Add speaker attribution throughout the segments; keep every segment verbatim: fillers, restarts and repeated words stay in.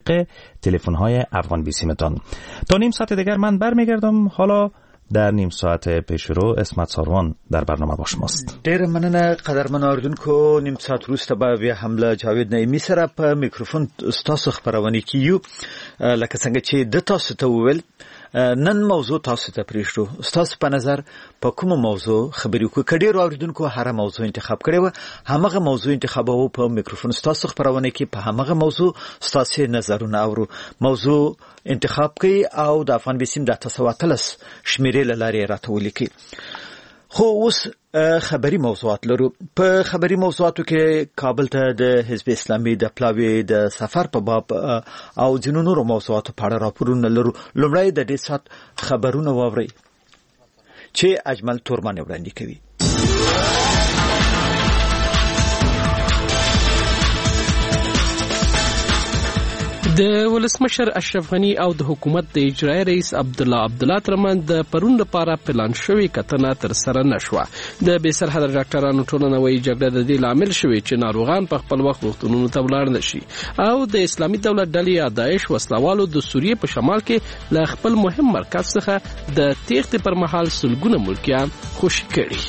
Speaker 1: طریق تلفن‌های افغان بیسیمتان. تا نیم ساعت دیگر من برمیگردم. حالا در نیم ساعت پیش رو اسمت ساروان در برنامه با شماست.
Speaker 2: ډیر مننه قدرمن اوریدونکو. نیم ساعت وروسته به بیا حمله جاوید نعیمي سره په میکروفون ستاسو خبرونه کیو. لکه څنګه چې د تاسو ته وویل نن موضوع تاسو ته پریښو. ستاسو په نظر په کومه موضوع خبرې کوو؟ کډیر اوریدونکو هر موضوع انتخاب کړي و، همغه موضوع انتخابو په میکروفون ستاسو خبرونه کې په همغه موضوع ستاسو نظرونه اورو. موضوع انتخاب کړي او د افغان بیسیم د تسواتلس شمیرې لارې راته ولیکي. خو اوس خبري موضوعات لرو. په خبري موضوعاتو کې کابل ته د حزب اسلامي د پلاوی د سفر په باب او ځینو نورو موضوعاتو په اړه راپورونه لرو. لومړی د دې سات خبرونه واورئ چې اجمل تورمان وړاندې کوي.
Speaker 3: د ولسمشر اشرف غنی او د حکومت د اجرایی رئیس عبد الله عبد الله ترمن د پرون لپاره پلان شوی کتنه تر سره نشوه. د بې سرحده ډاکټرانو ټولنه وایي جګړه د دې لامل شوی چې ناروغان په خپل وخت روغتونونو ته ولاړ نشي او د اسلامي دولت ډلې یا داعش وسلوالو د سوریې په شمال کې له خپل مهم مرکز څخه د تېښتې پر مهال سلګونه ملکیان خوشي کړي.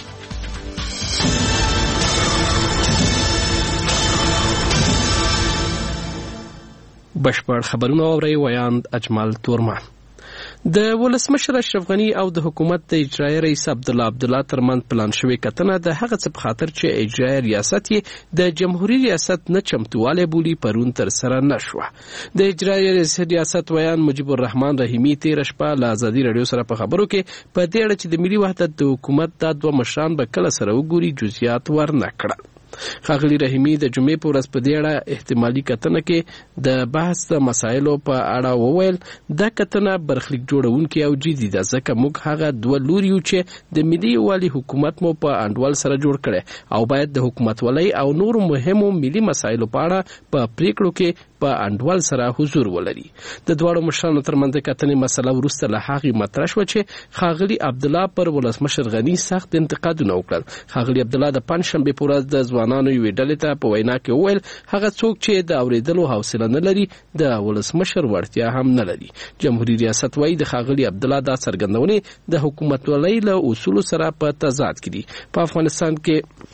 Speaker 3: بشپړ خبرونه اوري. ویاند اجمل تورمان. د ولسمشر اشرف غنی او د حکومت د اجرایی رئیس عبد الله عبد الله ترمن پلان شوی کتنه د هغه څه په خاطر چې اجرایی ریاست یې د جمهوریت ریاست نه چمتواله بولی پرون تر سره نشوه. د اجرایی ریاست ویان مجيب الرحمن رحیمی تیر شپه له ازادي رادیو سره په خبرو کې په دې اړه چې د ملي وحدت د حکومت د دوه مشران به کله سره وګوري جزئیات ورنکړل. ښاغلي رحیمی د جمعې په ورځ په دې اړه احتمالي کتنه کې د بحث د مسایلو په اړه وویل دا کتنه برخلیک جوړونکې او جدي ده ځکه موږ هغه دوه لوري یو چې د ملي یووالي حکومت مو په انډول سره جوړ کړي او باید د حکومتولۍ او نورو مهمو ملي مسایلو په اړه په پریکړو کې په انډول سره حضور ولري. د دواړو مشرانو ترمنځ د کتنې مسله وروسته له هغې مطرح شوه چې ښاغلي عبدالله پر ولسمشر غني سخت انتقادونه وکړل. ښاغلي عبدالله د پنجشنبې په ورځ د ځوانانو یوې ډلې ته په وینا کې وویل هغه څوک چې د اورېدلو حوصله نه لري د ولسمشر وړتیا هم نه لري. جمهوریت ریاست وایي د ښاغلي عبدالله دا څرګندونې د حکومتولۍ له اصولو سره په تضاد کې دي. په افغانستان کې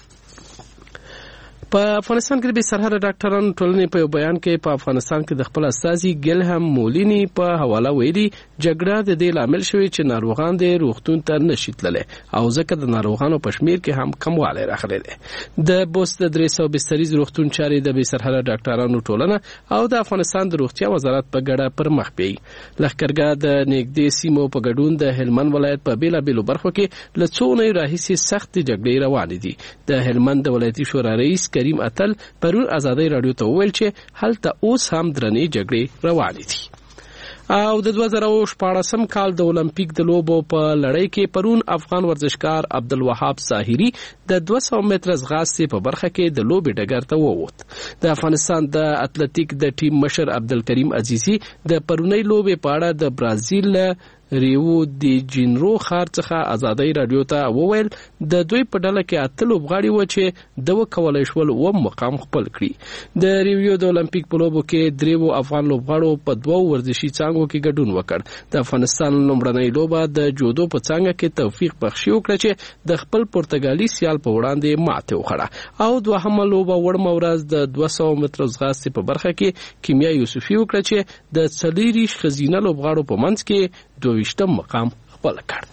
Speaker 3: په افغانستان کې د بې سرحده ډاکټرانو ټولنې په یو بیان کې په افغانستان کې د خپل استازي ګلهم مولینی په حواله ویلي جګړه د دې لامل شوی چې ناروغان د روغتون ته نشي تللی او ځکه د ناروغانو په شمیر کې هم کموالی راغلی دی. د بوست د درې سوه بستریز روغتون چارې د بې سرحده ډاکټرانو ټولنه او د افغانستان د روغتیا وزارت په ګډه پر مخ بیایي. لښکرګاه د نږدې سیمو په ګډون د هلمند ولایت په بېلابېلو برخو کې له څو اونیو راهیسې سختې جګړې روانې دي. د هلمند د ولایتي شورا رئیس کریم اتل پرون ازادي رادیو ته وویل چې هلته اوس هم درنې جګړې روانې دي. او د دوه زره شپاړسم کال د اولمپیک د لوبو په لړۍ کې پرون افغان ورزشکار عبدالوهاب ظاهري د دوه سوه متره ځغاستې په برخه کې د لوبې ډګر ته ووت. د افغانستان د اتلټیک د ټیم مشر عبدالکریم عزیزي د پرونۍ لوبې په اړه د برازیل ریو دی جینرو ښار څخه ازادي رادیو ته وویل د دوی په ډله کې اته لوبغاړي و چې د وکولای شول و مقام خپل کړي. د ریو د اولمپیک په لوبو کې دریو افغان لوبغاړو په دوه ورزشي څانګو کې ګډون وکړ. د افغانستان لومړنۍ لوبه د جودو په څانګه کې توفیق بخشي وکړه چې د خپل پرتګالي سیال په وړاندې ماته وخوړه او دوهمه لوبه وړمه ورځ د دوه سوه مترو ځغاستې په برخه کې کیمیا یوسفي وکړه چې د څلېرویشت ښځینه لوبغاړو په منځ کې دویشتم مقام خپل کړ.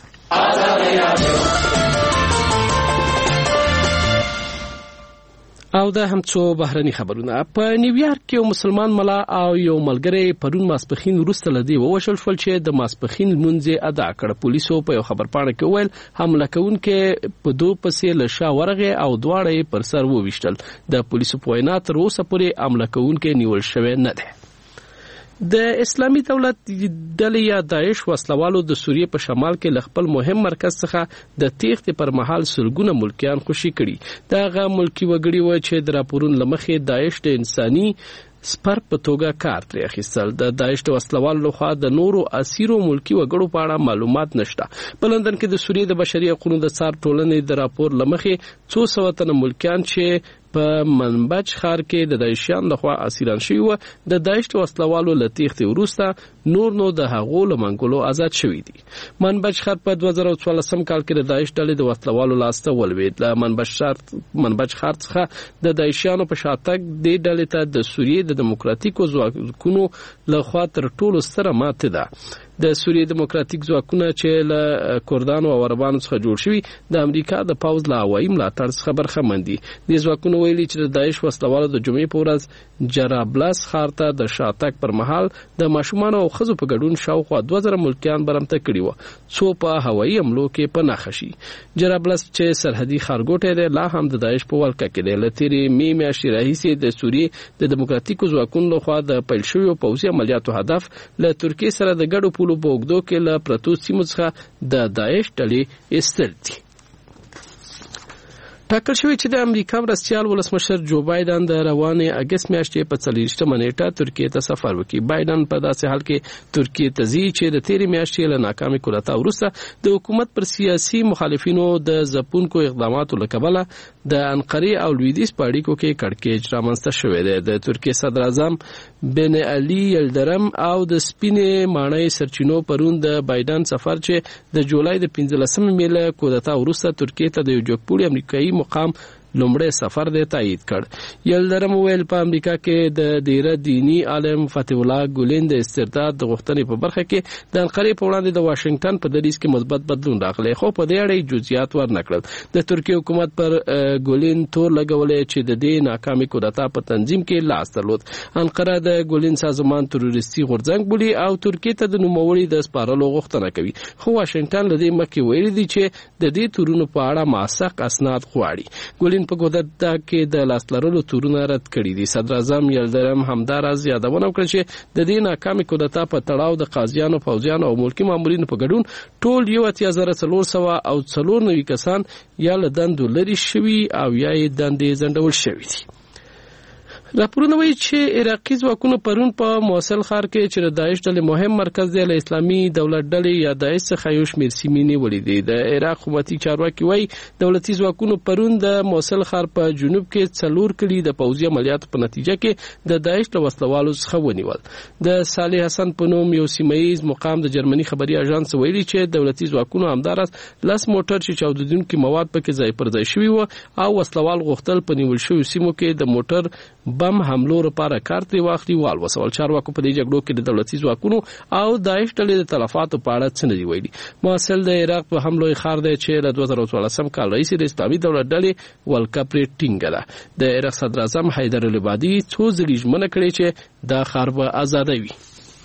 Speaker 3: او دا هم څو بهرني خبرونه. په نیویارک کې یو مسلمان ملا او یو ملګری پرون ماسپښین وروسته له دې ووژل شول چې د ماسپښین لمونځ یې ادا کړ. پولیسو په یو خبرپاڼه کې وویل حمله کوونکی په دو پسې له شا ورغی او دواړه یې پر سر وویشتل. د پولیسو په وینا تر اوسه پورې حمله کوونکی نیول شوی نه دی. د اسلامي دولت ډلې یا داعش وسلوالو د سوریې په شمال کې له خپل مهم مرکز څخه د تېښتې پر مهال سلګونه ملکیان خوشي کړي. دغه ملکي وګړي و چې د راپورونو له مخې داعش د انساني سپر په توګه کار ترې اخیستل. د داعش د وسلوالو لخوا د نورو اسیرو ملکي وګړو په اړه معلومات نشته. په لندن کې د سوریې د بشري حقوقو د څار ټولنې د راپور له مخې څو سوه تنه ملکیان چې په منبج ښار کې د داعشیان لخوا اسیران شوي و. د داعش وسلوالو له تېښتې وروسته نور نو د هغو له منګولو آزاد شوي دي. منبج ښار په دوه زره څوارلسم کال کې د داعش ډلې د وسلوالو لاسته ولوېد. له منبج ښار منبج ښار څخه د داعشیانو په شاتګ دې ډلې ته د سوریې د دیموکراتیکو ځواکونو لخوا تر ټولو ستره ماتې ده. د سوریې دیموکراتیک ځواکونه چې له کردانو او عربانو څخه جوړ شوي د امریکا د پوځ له هوایي ملاتړ څخه برخمن دي. دې ځواکونو ویلي چې د داعش وسلوالو د جمعې په ورځ جرابلس ښار ته د شاتګ پر مهال د ماشومانو او ښځو په ګډون شاوخوا دوه زره ملکیان برمته کړي وو څو په هوایي حملو کې په نښه شي. جرابلس چې سرحدي ښارګوټی دی لا هم د داعش په ولکه کې دی. له تېرې مې میاشتې راهیسې د سوریې د دیموکراتیکو ځواکونو لخوا د پیل شویو پوځي عملیاتو هدف له ترکیې سره د ګډو پولو په اوږدو کې له پرتو سیمو څخه د داعش ډلې ایستل دي. ټاکل شوی چې د امریکا مرستیال ولسمشر جو بایدن د روانې اګست میاشتې په څلوېښتمه نیټه ترکیې ته سفر وکړي. بایدن په داسې حال کې ترکیې ته ځي چې د تېرې میاشتې له ناکامې کودتا وروسته د حکومت پر سیاسي مخالفینو د ځپونکو اقداماتو له کبله د انقرې او لویدیځ په اړیکو کې کړکېچ رامنځته شوی دی. د ترکیې صدر اعظم بن علي یلدرم او د سپینې ماڼۍ سرچینو پرون د بایدن سفر چې د جولای د پنځلسمې مې له کودتا وروسته ترکیې ته د یو جګپوړي امریکایي مقام لومړی سفر دی تایید کړ. یلدرم ویل په امریکا کې د ډیره دینی عالم فتح الله ګولین د استرداد د غوښتنې په برخه کې د انقرې په وړاندې د واشنگټن په دریځ کې مثبت بدلون راغلی خو په دې اړه جزئیات ورنکړل. د ترکیې حکومت پر ګولین تور لګولې چې د دې ناکامې کودتا په تنظیم کې لاس درلود. انقره د ګولین سازمان تروریستي غورځنګ بولي او ترکیې ته د نوموړي د سپارلو غوښتنه کوي خو واشنگټن له دې مخکې ویلي دي چې د دې تورونو په اړه موثق اسناد غواړي. ګولین په کودتا کې د لاس لرلو تورونه رد کړي دي. صدر اعظم یلدرم همداراز یادونه وکړه چې د دې ناکامې کودتا په تړاو د قاضیانو، پوځیانو او ملکي مامورینو په ګډون ټول یو اتیا زره څلور سوه او څلور نوي کسان یا له دندو لرې شوي او یا یې دندې ځنډول شوي دي. راپورونه وایي چې عراقي ځواکونو پرون په موصل ښار کې چې د داعش ډلې مهم مرکز دی له اسلامي دولت ډلې یا داعش څخه یو شمېر سیمې نیولې دي. د عراق حکومتي چارواکي وایي دولتي ځواکونو پرون د موصل ښار په جنوب کې څلور کلي د پوځي عملیاتو په نتیجه کې د داعش له وسلوالو څخه ونیول. د صالح حسن په نوم یو سیمه‌ییز مقام د جرمني خبري اژانس ویلي چې دولتي ځواکونو همداراز لس موټر چې چاودېدونکي مواد پکې ځای پر ځای شوي وو او وسلوال غوښتل په نیول شویو سیمو کې د موټر بم حملو لپاره کار ترې واخلي. والوسول چارواکو په دې جګړو کې د دولتي ځواکونو او داعش ډلې د تلفاتو په اړه څه نه دي ویلي. موصل د عراق په هم لوی ښار دی چې له دوه زره څوارلسم کال راهیسې د اسلامي دولت ډلې ولکه پرې ټینګه ده. د عراق صدر اعظم حیدر العبادي څو ځلې ژمنه کړې چې دا ښار به ازادوي.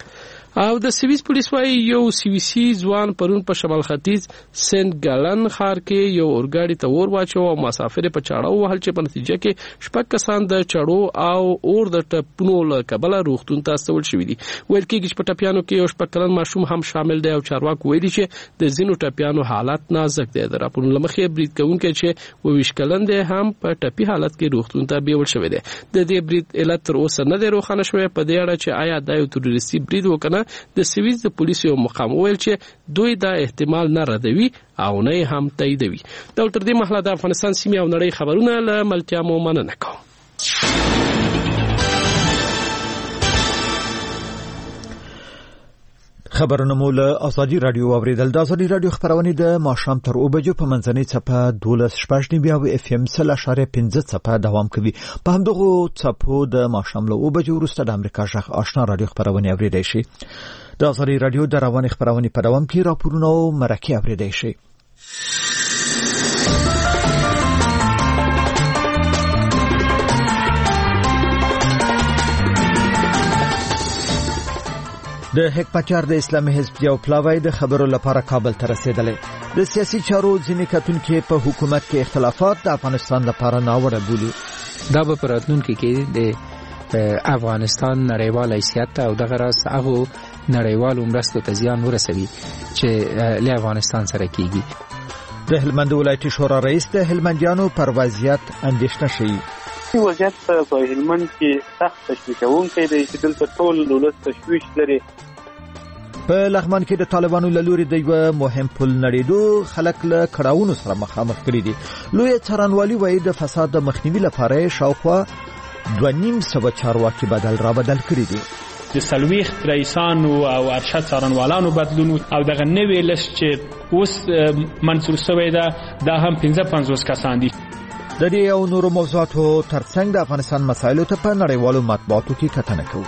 Speaker 3: او د سویس پولیس وايي یو سویسي ځوان پرون په شمال ختیځ سنت ګالن ښار کې یو اورګاډي ته اور واچو او مسافر په چاړه وهل چې په نتیجه کې شپږ کسان د چړو او اور د ټپونو له کبله روغتون ته استول شوي دي. ویل کېږي چې په ټپیانو کې یو شپږ کلن ماشوم هم شامل دی او چارواکو ویلي چې د ځینو ټپیانو حالت نازک دی. د راپورونو له مخې برید کوونکی چې اووه ویشت کلن دی هم په ټپي حالت کې روغتون ته بیول شوی دی. د دې برید علت تر اوسه نه دی روښانه شوی په دې اړه چې آیا دا یو تروریستي برید و که نه. د سویس د پولیسو مقام ویل چې دوی دا احتمال نه ردوي او نه هم تاییدوي. دا تر دې مهاله د افغانستان سیمې او نړۍ خبرونه له ملتیا مو مننه کوم.
Speaker 2: خبرونه مو له ازادي رادیو اوریدل. د ازادي رادیو خبرونه د ماښام تر اوه بجو په منځنۍ څپه دولس شپږ نیمه او اف ام سل اشاره پنځه څپه دوام کوي. په همدغه څپو د ماښام له اوه بجو وروسته د امریکا ژغ آشنا رادیو خبرونه اوریدای شي. د ازادي رادیو د رواني خبرونه په دوام کې راپورونه او مرکه اوریدای شي. د حکمتیار د اسلامي حزب یو پلاوی د خبرو لپاره کابل ته رسیدلی. د سیاسي چارو ځینې کتونکي په حکومت کې اختلافات د افغانستان لپاره ناوړه بولي.
Speaker 4: دا به په راتلونکي کې د افغانستان نړیوال حیثیت او دغه راز هغه نړیوالو مرستو ته زیان ورسوي چې له افغانستان سره کیږي.
Speaker 2: د هلمند ولایتي شورا رئیس د هلمندیانو پر وضعیت اندېښنه شوی.
Speaker 5: وضعیت په هلمند کې سخت تشویشونکی دی چې دلته ټول ولس تشویش لري.
Speaker 2: په لغمان کې د طالبانو له لوري د یو مهم پل نړیدو خلک له کړاوونو سره مخامخ کړي دي. لوی څارنوالي وایي د فساد د مخنیوي لپاره شاوخوا دوه نیم سوه چارواکي بدل را بدل کړي دي.
Speaker 5: د سلويخ رئیسانو او ارشد څارنوالانو بدلون او دغه نوې لست چې اوس منصور شوی ده دا هم پنځه پنځوس کسان دي.
Speaker 2: د دې او نورو موضوعاتو ترڅنګ د افغانستان مسایلو ته په نړیوالو مطبوعاتو کې کتنه کوو.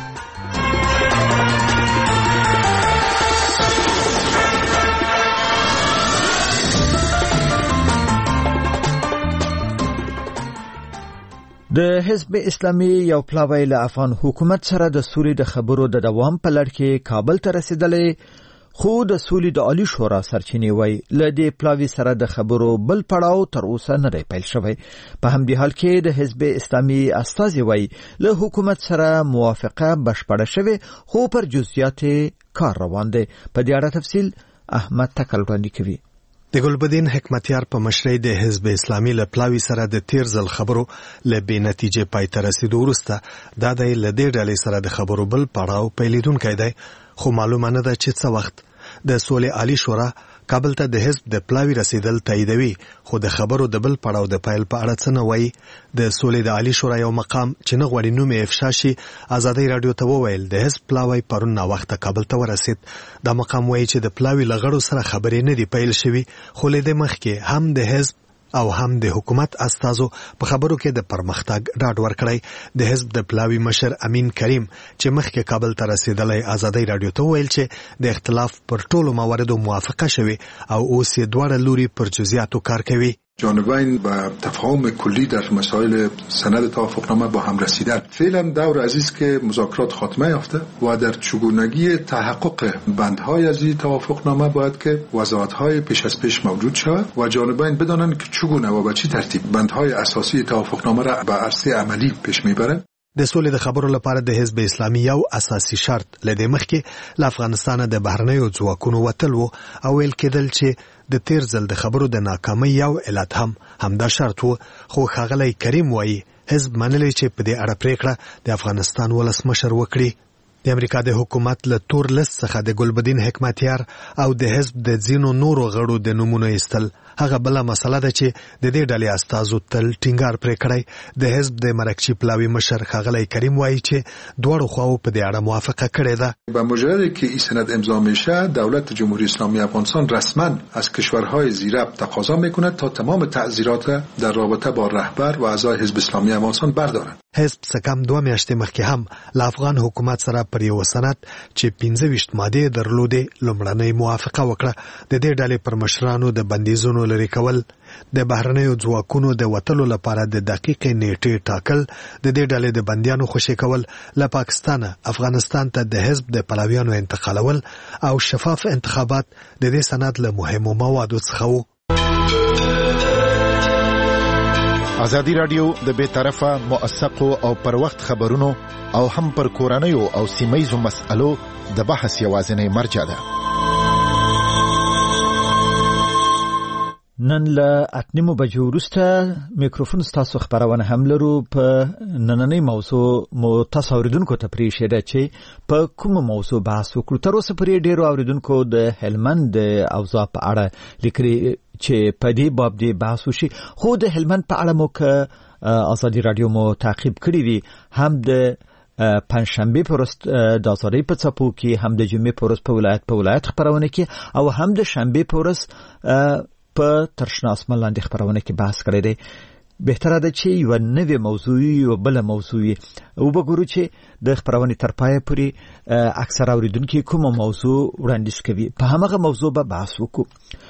Speaker 2: د حزب اسلامي یو پلاوی له افغان حکومت سره د سولې د خبرو د دوام په لړ کې کابل ته رسیدلی، خو د سولې د عالی شورا سرچینې وایي له دې پلاوی سره د خبرو بل پړاو تر اوسه نه دی پیل شوی. په همدې حال کې د حزب اسلامي استازي وایي له حکومت سره موافقه بشپړه شوې، خو پر جزئیات کار روان دی. په دې اړه تفصیل احمد تکل وړاندې کوي.
Speaker 6: د ګلبدین حکمتیار په مشرۍ د حزب اسلامي له پلاوی سره د تیر ځل خبرو له بې نتیجې پای ته رسیدو وروسته دا د له دې ډلې سره د خبرو بل پړاو پیلېدونکی دی، خو معلومه نه ده چې څه وخت. د سولې عالی شورا کابل ته د حزب د پلاوی رسیدل تاییدوي، خو د خبرو د بل پړاو د پیل په اړه څه نه وایي. د سولې د عالی شورا یو مقام چې نه غواړي نوم یې افشا شي ازادي رادیو ته وویل د حزب پلاوی پرون ناوخته کابل ته ورسید. دا مقام وایي چې د پلاوی له غړو سره خبرې نه دي پیل شوي، خو له دې مخکې هم د حزب او هم د حکومت استازو په خبرو کې د پرمختګ ډاډ ورکړی. د حزب د پلاوی مشر امین کریم چې مخکې کابل ته رسیدلی ازادي رادیو ته ویل چې د اختلاف پر ټولو مواردو موافقه شوی او اوس یې دواړه لوري پر جزئیاتو کار کوي.
Speaker 7: جانبین به تفاهم کلی در مسائل سند توافقنامه با هم رسیدن. فعلا دور عزیز که مذاکرات خاتمه یافته و در چگونگی تحقق بندهای از این توافقنامه باید که وضاحت‌های پیش از پیش موجود شود و جانبین بدانند که چگونه و به چه ترتیب بندهای اساسی توافقنامه را به عرصه عملی پیش میبرند.
Speaker 6: د سولې د خبرو لپاره د حزب اسلامي یو اساسي شرط لدې مخکې له افغانستان د بهرنیو ځواکونو وتل وو او ویل کېدل چې د تیر ځل د خبرو د ناکامۍ یو علت هم همدا شرط وو، خو ښاغلی کریم وایي حزب منلی چې په دې اړه پریکړه د افغانستان ولسمشر وکړي. د امریکا د حکومت له تور لیست څخه د ګلبدین حکمتیار او د حزب د ځینو نورو غړو د نومونو ایستل هغه بله مسله ده چې د دې ډلې استازو تل ټینګار پرې کړی. د حزب د مرکچی پلاوی مشر ښاغلی کریم وایي چې دواړو خواو په دې اړه موافقه کړې ده.
Speaker 7: با مجردی که این سند امضا میشه دولت جمهوری اسلامی افغانستان رسما از کشورهای زیرب تقاضا میکند تا تمام تعزیرات در رابطه با رهبر و اعضای حزب اسلامی افغانستان بردارند.
Speaker 6: حزب څه کم دوه میاشتې مخکې هم له افغان حکومت سره پر یو سند چې پنځه ویشت مادې درلودې لومړنۍ موافقه وکړه. د دې ډلې پر مشرانو د بندیزونو لرې کول، د بهرنیو ځواکونو د وتلو لپاره د دقیقې نیټې ټاکل، د دې ډلې د بندیانو خوشي کول، له پاکستانه افغانستان ته د حزب د پلویانو انتقالول او شفاف انتخابات د دې سند له مهمو موادو څخه وو.
Speaker 8: ازادي رادیو د بې طرفه موثقو او پر وخت خبرونو او هم پر کورنیو او سیمایزو مسألو د بحث یوازینی مرجع ده.
Speaker 2: نن له اتنیمو بجو وروسته میکروفون ستاسو خبرونه هم لرو. په نننۍ موضوع مو تاسو اوریدونکو ته پریښې ده چې په کومه موضوع بحث وکړو. تر اوسه پرې ډیرو اوریدونکو د هلمند د اوضاع په اړه لیکلي چې په دې باب دې بحث وشي، خو د هلمند په اړه مو که ازادي رادیو مو تعقیب کړی وي هم د پنځشنبه پرست د ازادۍ په څپو کې، هم د جمعې پرست په ولایت په ولایت خبرونه کې او هم د شنبه پرست په ترشنا اسمان لاندې خبرونه کې بحث کړی دی. بهتره ده چې یو نوې موضوع یو بل موضوع او وګورو چې د خبرونه تر پای پورې اکثر اوریدونکو کومه موضوع وړاندیز کوي، په هغه موضوع به بحث وکړو.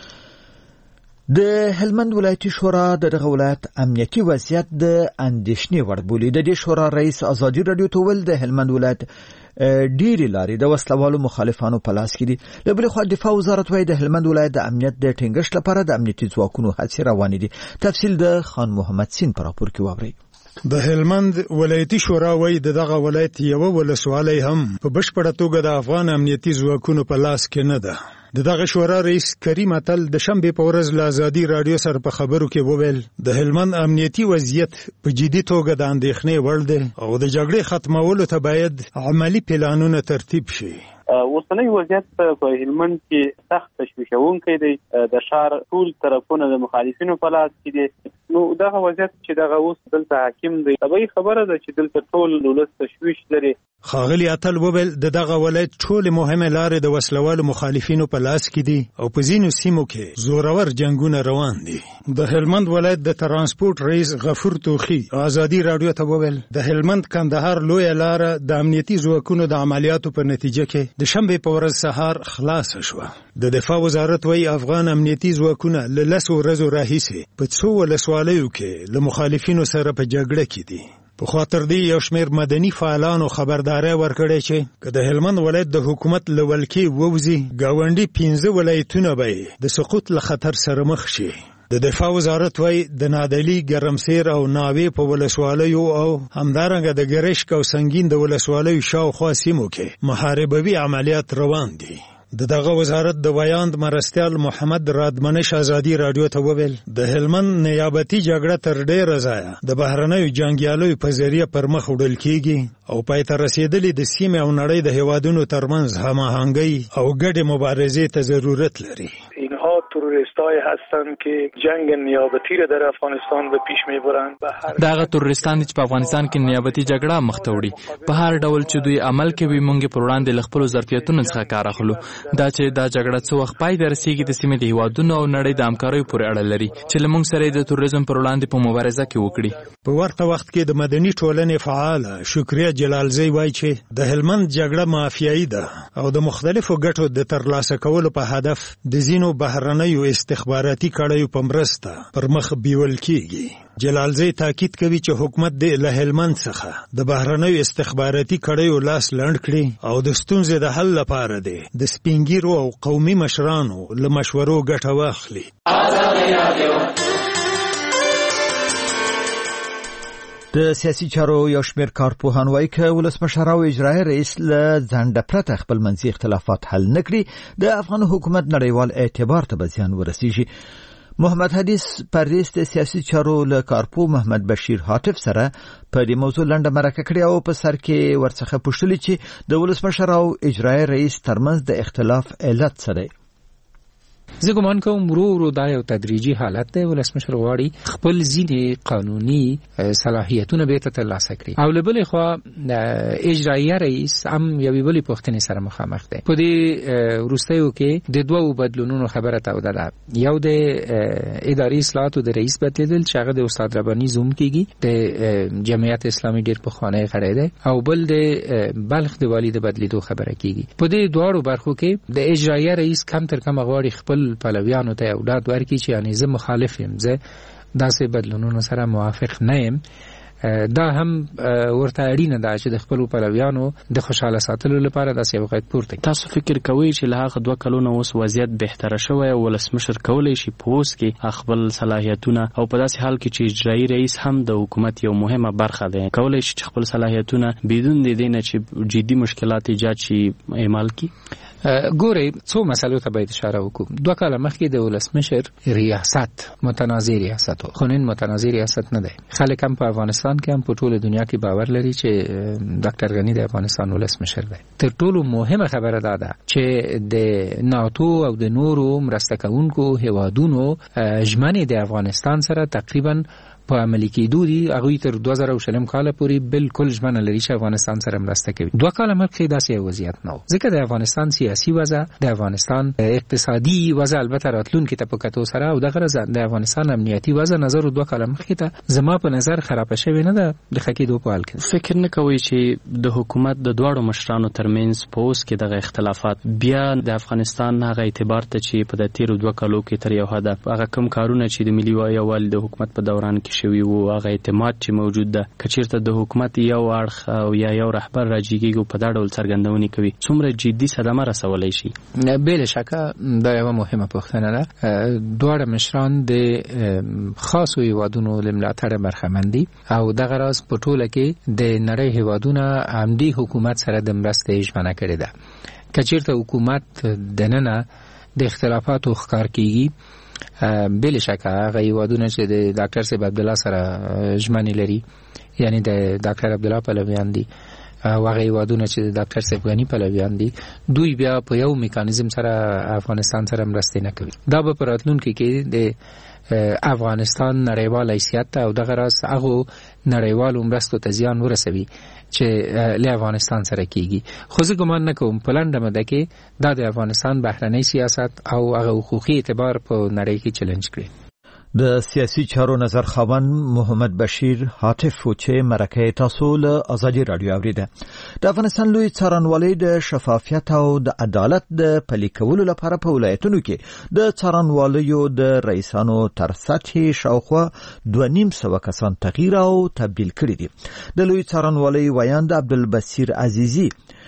Speaker 2: د هلمند ولایتي شورا د دغه ولایت امنیتي وضعیت د اندېښنې وړ بولي. د دې شورا رئیس ازادي رادیو ته ویل د هلمند ولایت ډېری لارې د وسلوالو مخالفانو په لاس کې دي. له بلې خوا دفاع وزارت وایي د هلمند ولایت د امنیت د ټینګښت لپاره د امنیتي ځواکونو هڅې روانې دي. تفصیل د خان محمد سین په راپور کې واورئ.
Speaker 9: د هلمند ولایتي شورا وایي د دغه ولایت یوه ولسوالۍ هم په بشپړه توګه د افغان امنیتي ځواکونو په لاس کې نه ده. د دغه شورا رئیس کریم اتل د شنبې په ورځ له ازادي رادیو سره په خبرو کې وویل د هلمند امنیتي وضعیت په جدي توګه د اندېښنې وړ دی او د جګړې ختمولو ته باید عملی پلانونه ترتیب شي.
Speaker 10: اوسنی وضعیت په هلمند کې سخت تشویشونکی دی، د ښار ټول طرفونه د مخالفینو په لاس کې دي. نو دغه وضعیت چې دغه اوس دلته حاکم دی، طبیعي خبره ده چې دلته ټول ولس تشویش لري.
Speaker 9: ښاغلي اتل وویل د دغه ولایت ټولې مهمې لارې د وسلوالو مخالفینو په لاس کې دي او په ځینو سیمو کې زورور جنګونه روان دي. د هلمند ولایت د ترانسپورت رئیس غفور توخی ازادي رادیو ته وویل د هلمند کندهار لویه لاره د امنیتي ځواکونو د عملیاتو په نتیجه کې د شنبې په ورځ سهار خلاص شوه. د دفاع وزارت وايي افغان امنیتي ځواکونه له لسو ورځو راهیسې په څو ولسوالیو کې له مخالفینو سره په جګړه کې دي. په خاطر دی یو شمېر مدني فعالانو خبرداري ورکړې چې که د هلمند ولایت د حکومت له ولکې ووځي ګاونډي پنځه ولایتونه به د سقوط له خطر سره مخ شي. د دفاع وزارت وايي د نادعلي، ګرمسیر او ناوې په ولسوالیو او همدارنګه د ګرشک او سنگین د ولسوالیو شاوخوا سیمو کې محاربوي عملیات روان دي. د دغه وزارت د ویاند مرستیال محمد رادمنش ازادي رادیو ته وویل د هلمند نیابتي جګړه تر ډیره ځایه د بهرنیو جنګیالیو په ذریعه پر مخ وړل کیږي او پای ته رسیدلې د سیمې او نړۍ د هیوادونو ترمنځ هماهنګي او ګډې مبارزې ته ضرورت لري.
Speaker 11: اینها تروریستای هستند که جنگ نیابتی را در افغانستان به پیش میبرند.
Speaker 12: دغه تروریستان چې په افغانستان کې نیابتي جګړه مخ ته وړي، په هر ډول چې دوی عمل کوي مونږ پر وړاندې له خپلو ظرفیتونو څخه کار اخلو. دا چې دا جګړه څو وخت پای ته رسیږي د سیمې د هیوادونو او نړۍ د همکاریو پورې اړه لري چې له موږ سره د تروریزم پر وړاندې په مبارزه کې وکړي.
Speaker 9: په ورته وخت کې د مدني ټولنې فعاله شکریه جلالزی وایي چې د هلمند جګړه مافیایي ده او د مختلفو ګټو د ترلاسه کولو په هدف د ځینو بهرنیو استخباراتي کړیو په مرسته پر مخ بیول کیږي. جلالزی تاکید کوي چې حکومت د له هلمند څخه د بهرنیو استخباراتي کړیو لاس لنډ کړي او د ستونزې د حل لپاره دی د سپینګیرو او قومي مشرانو له مشورو ګټه واخلي.
Speaker 2: د سیاسي چارو یو شمېر کارپوهان وایي که ولسمشر او اجرایي رئیس له ځنډه پرته خپل منځي اختلافات حل نه کړي د افغان حکومت نړیوال اعتبار ته به زیان ورسیږي. محمد حدیث پردیس د سیاسي چارو له کارپو محمد بشیر حاتف سره په دې موضوع لنډه مرکه کړې او په سر کې ورڅخه پوښتلي چې د ولسمشر او اجرایي رئیس ترمنځ د اختلاف علت څه دی.
Speaker 4: زه ګمان کوم ورو ورو دا یو تدریجي حالت دی. ولسمشر غواړي خپل ځینې قانوني صلاحیتونه بیرته ترلاسه کړي او له بلې خوا اجرایي رئیس هم یوې بلې پوښتنې سره مخامخ دی. په دې وروستیو کې د دوو بدلونونو خبره توده ده. یو د اداري اصلاحاتو د رئیس بدلیدل چې هغه د استاد رباني زوم کېږي، د جمعیت اسلامي ډېر پخوانی غړی دی، او بل د بلخ د والي د بدلیدو خبره کېږي. په دې دواړو برخو کې د اجرایي رئیس کم تر کمه غواړي خپل پلویانو ته یو ډاډ ورکړي چې یعنې زه مخالف یم، زه داسې بدلونونو سره موافق نه یم. دا هم ورته اړینه ده چې د خپلو پلویانو د خوشحاله ساتلو لپاره داسې یو غږ پورته کړي.
Speaker 13: تاسو فکر کوئ چې له هغه دوه کلونو اوس وضعیت بهتره شوی او ولسمشر کولی شي په اوس کې خپل صلاحیتونه او په داسې حال کې چې اجرایي رئیس هم د حکومت یو مهمه برخه ده کولی شي چې خپل صلاحیتونه بدون د دې نه چې جدي مشکلات ایجاد شي اعمال کړي؟
Speaker 4: ګورئ څو مسلو ته باید اشاره وکړو. دوه کاله مخکې د ولسمشر ریاست متنازع ریاست و خو نن متنازع ریاست نه دی. خلک هم په افغانستان کې هم په ټوله دنیا کې باور لري چې ډاکټر غنی د افغانستان ولسمشر دی. تر ټولو مهمه خبره دا ده چې د ناتو او د نورو مرسته کوونکو هیوادونو ژمنې د افغانستان سره تقریبا په عملي کېدو دي. هغوی تر دوه زره شلم کاله پورې بالکل ژمنه لري چې افغانستان سره مرسته کوي. دوه کاله مخکې داسې یو وضعیت نه و، ځکه د افغانستان سیاسي وضع، د افغانستان اقتصادي وضع البته راتلونکي ته په کتو سره او دغه د افغانستان امنیتي وضع نظر دوه کاله مخکې ته زما په نظر خرابه شوې نه ده د ښه کېدو په حال کې.
Speaker 13: فکر نه کوئ چې د حکومت د دواړو مشرانو ترمنځ په اوس کې دغه اختلافات بیا د افغانستان هغه اعتبار ته چې په د تیرو دوه کالو کې تر یو حده هغه کم کارونه چې د ملي یووالي د حکومت په دوران کې شوي وو هغه اعتماد چې موجود ده که چېرته د حکومت یو اړخ او یا یو رهبر راجیږي او په دا ډول څرګندونې کوي څومره جدي صدمه رسولی شي؟
Speaker 4: بله شکه دا یوه مهمه پوښتنه ده. دواړه مشران د خاصو هیوادونو له ملاتړه برخمن دي او دغه راز په ټوله کې د نړۍ هیوادونه همدې حکومت سره د مرستې ژمنه کړې ده. که چېرته حکومت دننه د اختلافاتو ښکار کېږي، بل شکه هغه هیوادونه چې د ډاکټر صاحب عبدالله سره ژمنې لري، یعنی د ډاکټر عبدالله پلویان دي، او هغه هیوادونه چې د ډاکټر صفغانی پلویان دي دوی بیا په یو میکانیزم سره افغانستان سره مرسته نه کوي. دا به پراتلونکو کې د افغانستان نړیوال حیثیت او دغه راس هغه نړیوال مرستو ته زیان ورسوي چې له افغانستان سره کیږي. خو زه ګمان نه کوم په لنډه موده کې دا د افغانستان بهرنی سیاست او هغه حقوقي اعتبار په نړۍ کې چیلنج کړي.
Speaker 2: د سیاسي چارو نظر خاوند محمد بشیر حاتف چې مرکه تاسو له ازادي رادیو اوریده. د افغانستان لوی څارنوالۍ د شفافیت او د عدالت د پلي کولو لپاره په ولایتونو کې د څارنوالیو د رئیسانو تر سطحې شاوخوا دوه نیم سوه کسان تغییر او تبدیل کړي دي. د لوی څارنوالۍ ویاند عبدالبصیر عزیزی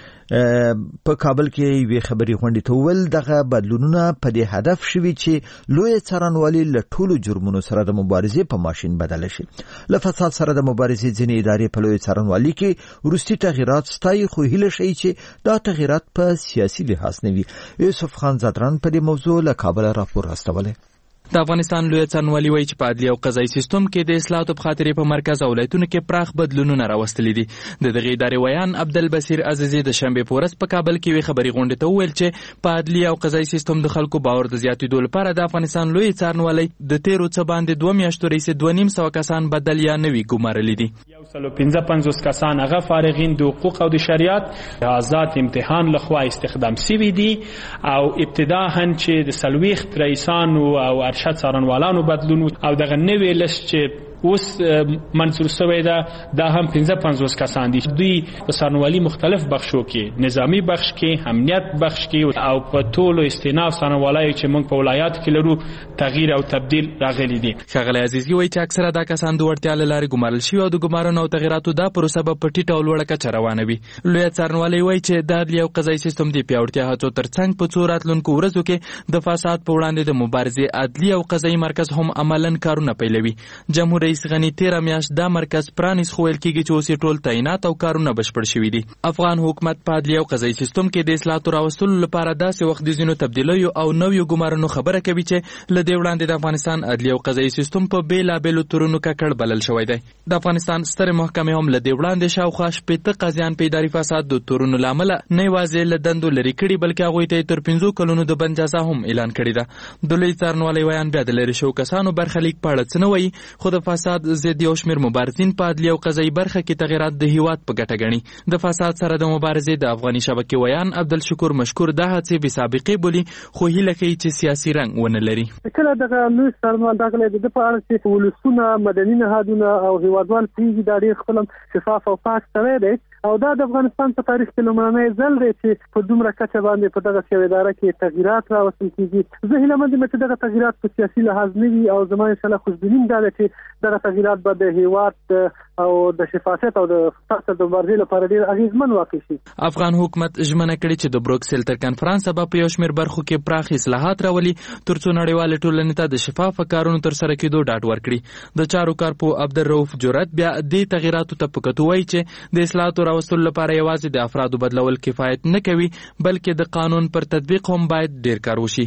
Speaker 2: په کابل کې یوې خبري غونډې ته وویل دغه بدلونونه په دې هدف شوي چې لوی څارنوالي له ټولو جرمونو سره د مبارزې په ماشین بدله شي. له فساد سره د مبارزې ځینې ادارې په لوی څارنوالي کې وروستي تغییرات ستایي، خو هیله شي چې دا تغییرات په سیاسي لحاظ نه وي. یوسف خان زادران په دې موضوع له کابل راپور راستولی.
Speaker 12: د افغانستان لوی څارنوالي وایي چې په عدلي او قضایي سیستم کې د اصلاحاتو په خاطر په مرکز او ولایتونو کې پراخ بدلونونه راوستلي دي. د دغه ادارې ویان عبدالبصیر عزیزی د شنبې په ورځ په کابل کې یوې خبري غونډې ته وویل چې په عدلي او قضایي سیستم د خلکو باور د زیاتېدو لپاره د افغانستان لوی څارنوالي د تیرو څه باندې دوه میاشتو رئیس دوه نیم سوه کسان بدل یا نوي ګمارلي دي.
Speaker 5: یو سل و پنځه پنځوس کسان هغه فارغین د حقوق او د شریعت آزاد امتحان لخوا استخدام سوي دي او ابتداءً چې د سلويخت رئیسانو او ارشد څارنوالانو بدلون او دغه نوې لست چې اوس منصور شوی ده دا هم پنځه پنځوس کسان دي. دوی په څارنوالي مختلف بخشو کې نظامی بخش کې، امنیت بخش کې او په ټولو استیناف څارنوالۍ چې موږ په ولایت کې لرو تغییر او تبدیل راغلي دي.
Speaker 12: ښاغلی عزیزي وایي چې اکثره دا کسان د وړتیا له لارې ګمارل شوي او د ګمارنو او تغییراتو دا پروسه به په ټیټه او لوړه کچه روانه وي. لویه څارنوالۍ وایي چې د عدلي او قضایي سیستم د پیاوړتیا هڅو ترڅنګ په څو راتلونکو ورځو کې د فساد په وړاندې د مبارزې عدلي او قضایي مرکز هم عملاً کارونه پیلوي. جمهور رئیس غني تیره میاشت دا مرکز پرانیس خو ویل کېږي چې اوس یې ټول تعینات او کارونه بشپړ شوي دي. افغان حکومت په عدلي او قضایي سیستم کې د اصلاحاتو راوستلو لپاره داسې وخت د ځینو تبدیلیو او نویو ګمارنو خبره کوي چې له دې وړاندې د افغانستان عدلي او قضایي سیستم په بېلابېلو تورونو ککړ بلل شوی دی. د افغانستان سترې محکمې هم له دې وړاندې شاوخوا شپېته قاضیان په اداري فساد د تورونو له امله نه یوازې له دندو لرې کړي بلکې هغوی ته یې تر پنځو کلونو د بند جزا هم اعلان کړې ده. د لوی څارنوالۍ ویان بیا د لرې شوو کسانو برخلیک په اړه څه نه وایي، خو د فساد ضد یو شمېر مبارزین په عدلي او قضایي برخه کې تغیرات د هیواد په ګټه ګڼي. د فساد سره د مبارزې د افغاني شبکې ویان عبدالشکور مشکور دا هڅې بې سابقې بولي، خو هیله کوي چې سیاسي رنګ ونه لري.
Speaker 14: کله دغه لوی څارنوال دغه د په اړه چې ولسونه مدني نهادونه او هیوادوال پوهېږي دا ډېر خپل شفاف او پاک سوی دی او دا د افغانستان په تاریخ کې لومړنی ځل دی چې په دومره کچه باندې په دغه یوې اداره کې تغییرات راوستل کېږي. زه هیله مند یم چې دغه تغییرات په سیاسي لحاظ نه وي او زما انشاءالله خوشبیني دا ده چې دغه تغییرات به د هیواد او د شفافیت او د فساد د مبارزې لپاره ډېر اغېزمن واقع شي.
Speaker 12: افغان حکومت ژمنه کړې چې د بروکسل تر کنفرانس به په یو شمېر برخو کې پراخ اصلاحات راولي ترڅو نړیوالې ټولنې ته د شفافه کارونو ترسره کېدو ډاډ ورکړي. د چارو کارپو عبدالرؤف جرأت بیا دې تغییراتو ته په کتو وایي چې د اصلاحاتو راوستلو لپاره یوازې د افرادو بدلول کفایت نه کوي بلکې د قانون پر تطبیق هم باید ډېر کار وشي.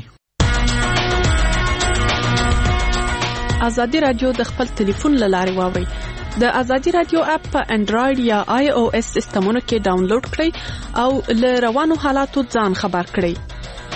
Speaker 15: ازادي رادیو د خپل ټلیفون له لارې واورئ. د ازادي رادیو اپ په انډراید یا آی او ایس سیستمونو کې ډاونلوډ کړئ او له روانو حالاتو ځان خبر کړئ.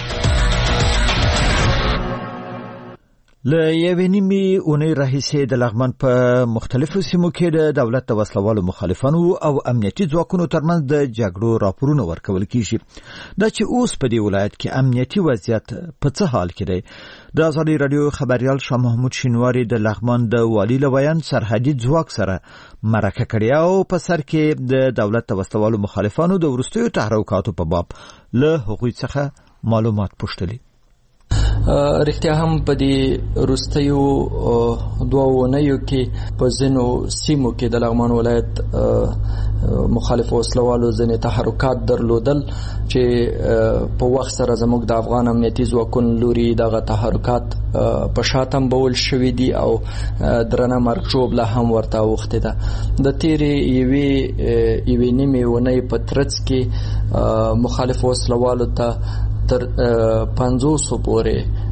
Speaker 2: له یوې نیمې اونۍ راهیسې د لغمان په مختلفو سیمو کې د دولت د وسلوالو مخالفانو او امنیتي ځواکونو ترمنځ د جګړو راپورونه ورکول کیږي. دا چې اوس په دې ولایت کې امنیتي وضعیت په څه حال کې دی، د ازادي رادیو خبريال شاه محمود شینواری د لغمان د والي له ویان سرحدي ځواک سره مرکه کړې او په سر کې د دولت د وسلوالو مخالفانو د وروستیو تحرکاتو په باب له هغوی څخه معلومات پوښتلي.
Speaker 16: رښتیا هم په دې وروستیو دوه اونیو کې په ځینو سیمو کې د لغمان ولایت مخالف وسلوالو ځینې تحرکات درلودل چې په وخت سره زموږ د افغان امنیتي ځواکونو لوري دغه تحرکات په شاتم بول شوي دي او درنه مرګ ژوبله هم ورته اوښتې ده. د تېرې یوې یوې نیمې اونۍ په ترڅ کې مخالف وسلوالو ته تر پنځوسو پورې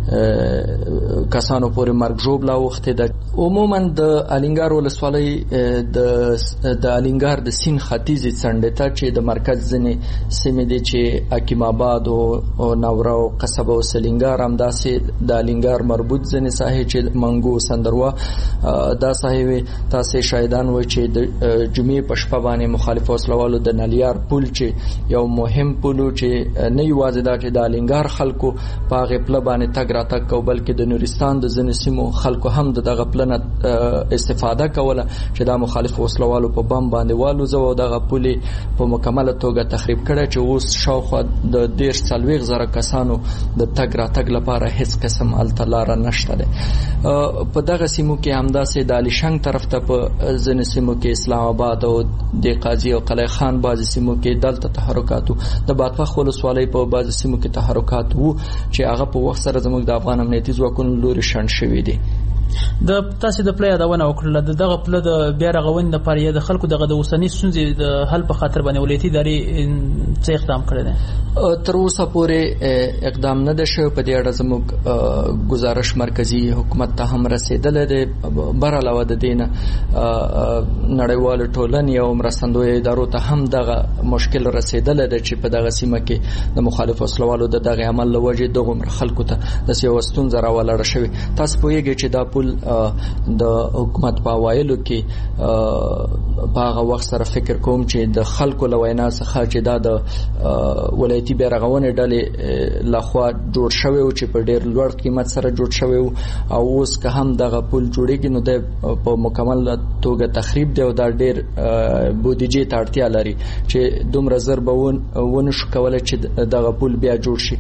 Speaker 16: کسانو پورې مرګ ژوبله اوښتې ده. عموما د الینګار ولسوالۍ د د الینګار د سیند ختیځې څنډې ته چې د مرکز ځینې سیمې دي چې حکیم آباد او نوره او قصبه او سلینګار همداسې د الینګار مربوط ځینې ساحې چې منګو سندروا دا ساحې وي. تاسې شاهدان وایي چې د جمعې په شپه باندې مخالف وسلوالو د نلیار پل چې یو مهم پل چې نه یوازې دا چې د الینګار خلکو په هغې پله باندې تګ راتګ کو بلکې د نورستان د ځینې سیمو خلکو هم د دغه پله نه استفاده کوله چې دا مخالف وسلوالو په بم باندې والوځه او دغه پل په مکمله توګه تخریب کړی چې اوس شاوخوا د دېرش څلوېښت زره کسانو د تګ راتګ لپاره هیڅ قسم هلته لاره نشته دی. په دغه سیمو کې همداسې د علیشنګ طرف ته په ځینې سیمو کې اسلام آباد او د قاضي او قلعه خان بعضې سیمو کې دلته تحرکات وو. د بادپخ ولسوالۍ په بعضې سیمو کې تحرکات وو چې هغه په وخت سره زموږ د افغان امنیتي ځواکونو لوري شنډ شوي دي.
Speaker 17: د تاسو د پلی یادونه وکړه د دغه پله د بیا رغونې لپاره یا د خلکو دغه د اوسنۍ ستونزې د حل په خاطر باندې ولایتي ادارې څه اقدام کړی دی؟
Speaker 16: تر اوسه پورې اقدام نه ده شوی. په دې اړه زموږ ګزارش مرکزي حکومت ته هم رسېدلی دی. بر علاوه د دې نه نړیوالو ټولنې او مرستندویه ادارو ته هم دغه مشکل رسېدلی دی چې په دغه سیمه کې د مخالف وسلوالو د دغه عمل له وجې دغومره خلکو ته داسې یوه ستونزه راولاړه شوې. تاسو پوهېږئ چې دا پل د حکومت په اوایلو کې په هغه وخت سره فکر کوم چې د خلکو له وینا څخه چې دا د ولایتي بیا رغونې ډلې لخوا جوړ شوی و چې په ډېر لوړ قیمت سره جوړ شوی و او اوس که هم دغه پل جوړېږي نو د په مکمل توګه تخریب دی او دا ډېر بودیجې ته اړتیا لري چې دومره زر به ونه شو کولی چې دغه پل بیا جوړ شي.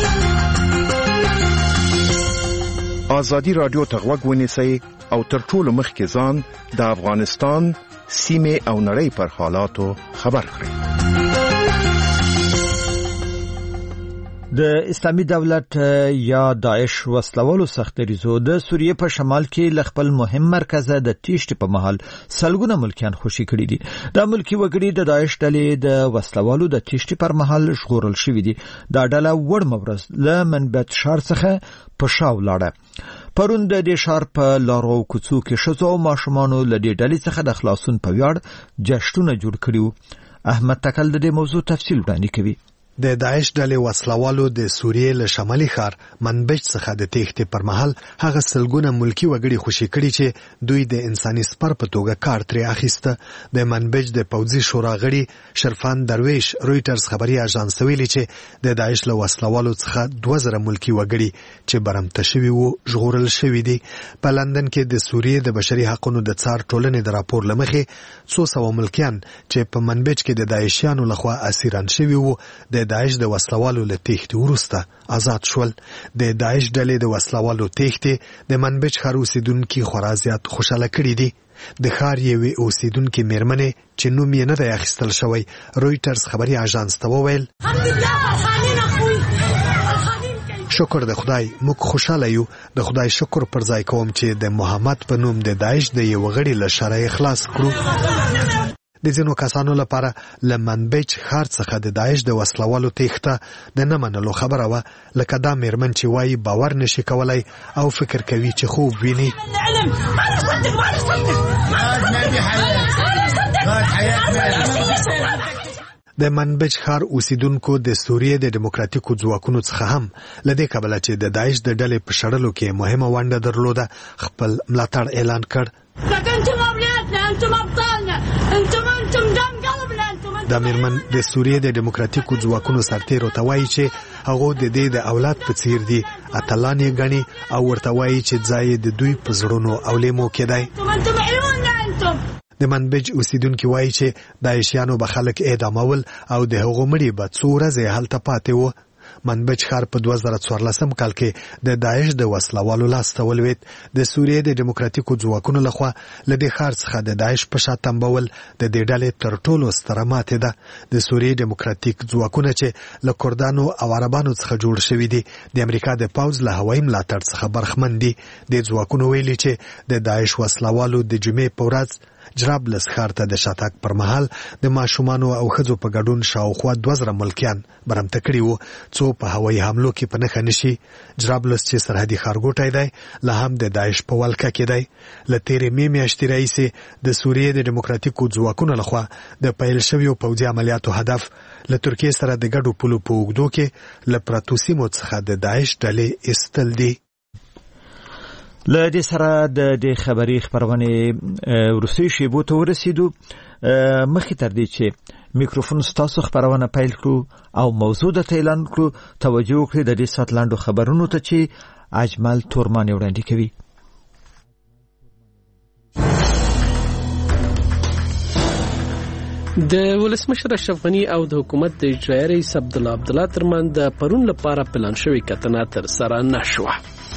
Speaker 8: آزادی رادیو ته غوږ ونیسئ او تر ټولو مخکې ځان د افغانستان سیمې او نړۍ پر حالاتو خبر کړئ.
Speaker 2: د اسلامي دولت یا داعش وسلوالو سختریزو د سوریې په شمال کې ل خپل مهم مرکز د تیشت په محل سلګونه ملکیان خوشي کړي دي. د ملکی وګړي د داعش ډلې د وسلوالو د تیشت پر محل شغورل شوې دي. دا ډله وړ مبرز ل منبت شار څخه په شاو لاړه. پرون د دې شار په لارو کوڅو کې شزو او ماشومانو ل دې ډلې څخه د خلاصون په ویاړ جشنونه جوړ کړیو. احمد تکل د دې موضوع تفصیل وړاندې کوي.
Speaker 6: د داعش ډلې وسلوالو د سوریې له شمالي ښار منبج څخه د تېښتې پر مهال هغه سلګونه ملکی وګړي خوشي کړي چې دوی د انساني سپر په توګه کار ترې اخیسته. د منبج د پوځي شورا غړي شرفان درویش رويټرز خبري اژانس ویلي چې د داعش له وسلوالو څخه دوه زره ملکی وګړي چې برمته شوي وو ژغورل شوي دي. په لندن کې د سوریې د بشري حقوقو د څار ټولنې د راپور لمخې څو سوه ملکیان چې په منبج کې د داعشیانو لخوا اسیران شوي وو د داعش د وسلوالو له تېښتې وروسته آزاد شول. د داعش ډلې د وسلوالو تېښتې د منبج ښار اوسیدونکي خورا زیات خوشاله کړي دي. د ښار یوې اوسیدونکې میرمنې چې نوم یې نه دی اخیستل شوی رويټرز خبري اژانس ته وویل شکر د خدای موږ خوشاله یو. د خدای شکر پر ځای کوم چې د محمد په نوم د داعش د یو غړي له شره خلاص کړو. د ځینو کسانو لپاره له منبج ښار څخه د داعش د وسلوالو تېښته د نه منلو خبره وه، لکه دا میرمن چې وایي باور نشي کولی او فکر کوي چې خوب ویني. د منبج ښار اوسیدونکو د سوریې د دیموکراتیکو ځواکونو څخه هم له دې کبله چې د داعش د ډلې په شړلو کې مهمه ونډه درلوده خپل ملاتړ اعلان کړ. دا میرمن د سوریې د دیموکراتیکو ځواکونو سرتیرو ته وایي چې هغه د دې د اولاد په څیر دي، اتلان یې ګڼي او ورته وایي چې ځای د دوی په زړونو او لیمو کې دی. د منبج اوسیدونکي وایي چې داعشیانو به خلک اعدامول او د هغو مړي به څو ورځې هلته پاتې وو. منبج ښار په دوه زره څوارلسم کال کې د داعش د وسلوالو لاسته ولوېد. د سوریې د دیموکراتیکو ځواکونو لخوا له دې ښار څخه د داعش په شا تمبول د دې ډلې تر ټولو ستره ماتې ده. د سوریې دیموکراتیک ځواکونه چې له کردانو او عربانو څخه جوړ شوي دي د امریکا د پوځ له هوایي ملاتړ څخه برخمن دي. د ځواکونو ویلي چې د داعش وسلوالو د جمعې په ورځ جرابلس ښار ته د شاتګ پر مهال د ماشومانو او ښځو په ګډون شاوخوا دوه زره ملکیان برمته کړي وو څو په هوایي حملو کې په نښه نشي. جرابلس چې سرحدي ښارګوټی دی لا هم د داعش په ولکه کې دی. له تېرې مې میاشتې راهیسې د سوریې د ډیموکراتیکو ځواکونو لخوا د پیل شویو پوځي عملیاتو هدف له ترکیې سره د ګډو پولو په اوږدو کې له پرتو سیمو څخه د داعش ډلې ایستل دي.
Speaker 2: له دې سره د دې خبري خبرونه وروستي شیبو ته ورسېدو. مخکې تر دې چې میکروفون ستاسو خبرونه پیل کړو او موضوع د اعلان کړو توجه وکړئ د دې سات لاندو خبرونو ته چې اجمل تورمان وړاندې کوي.
Speaker 3: د ولسمشر اشرف غنی او د حکومت د اجرایي رئیس عبدالله عبدالله ترمن د پرون لپاره پلان شوی کتنه تر سره نشوه.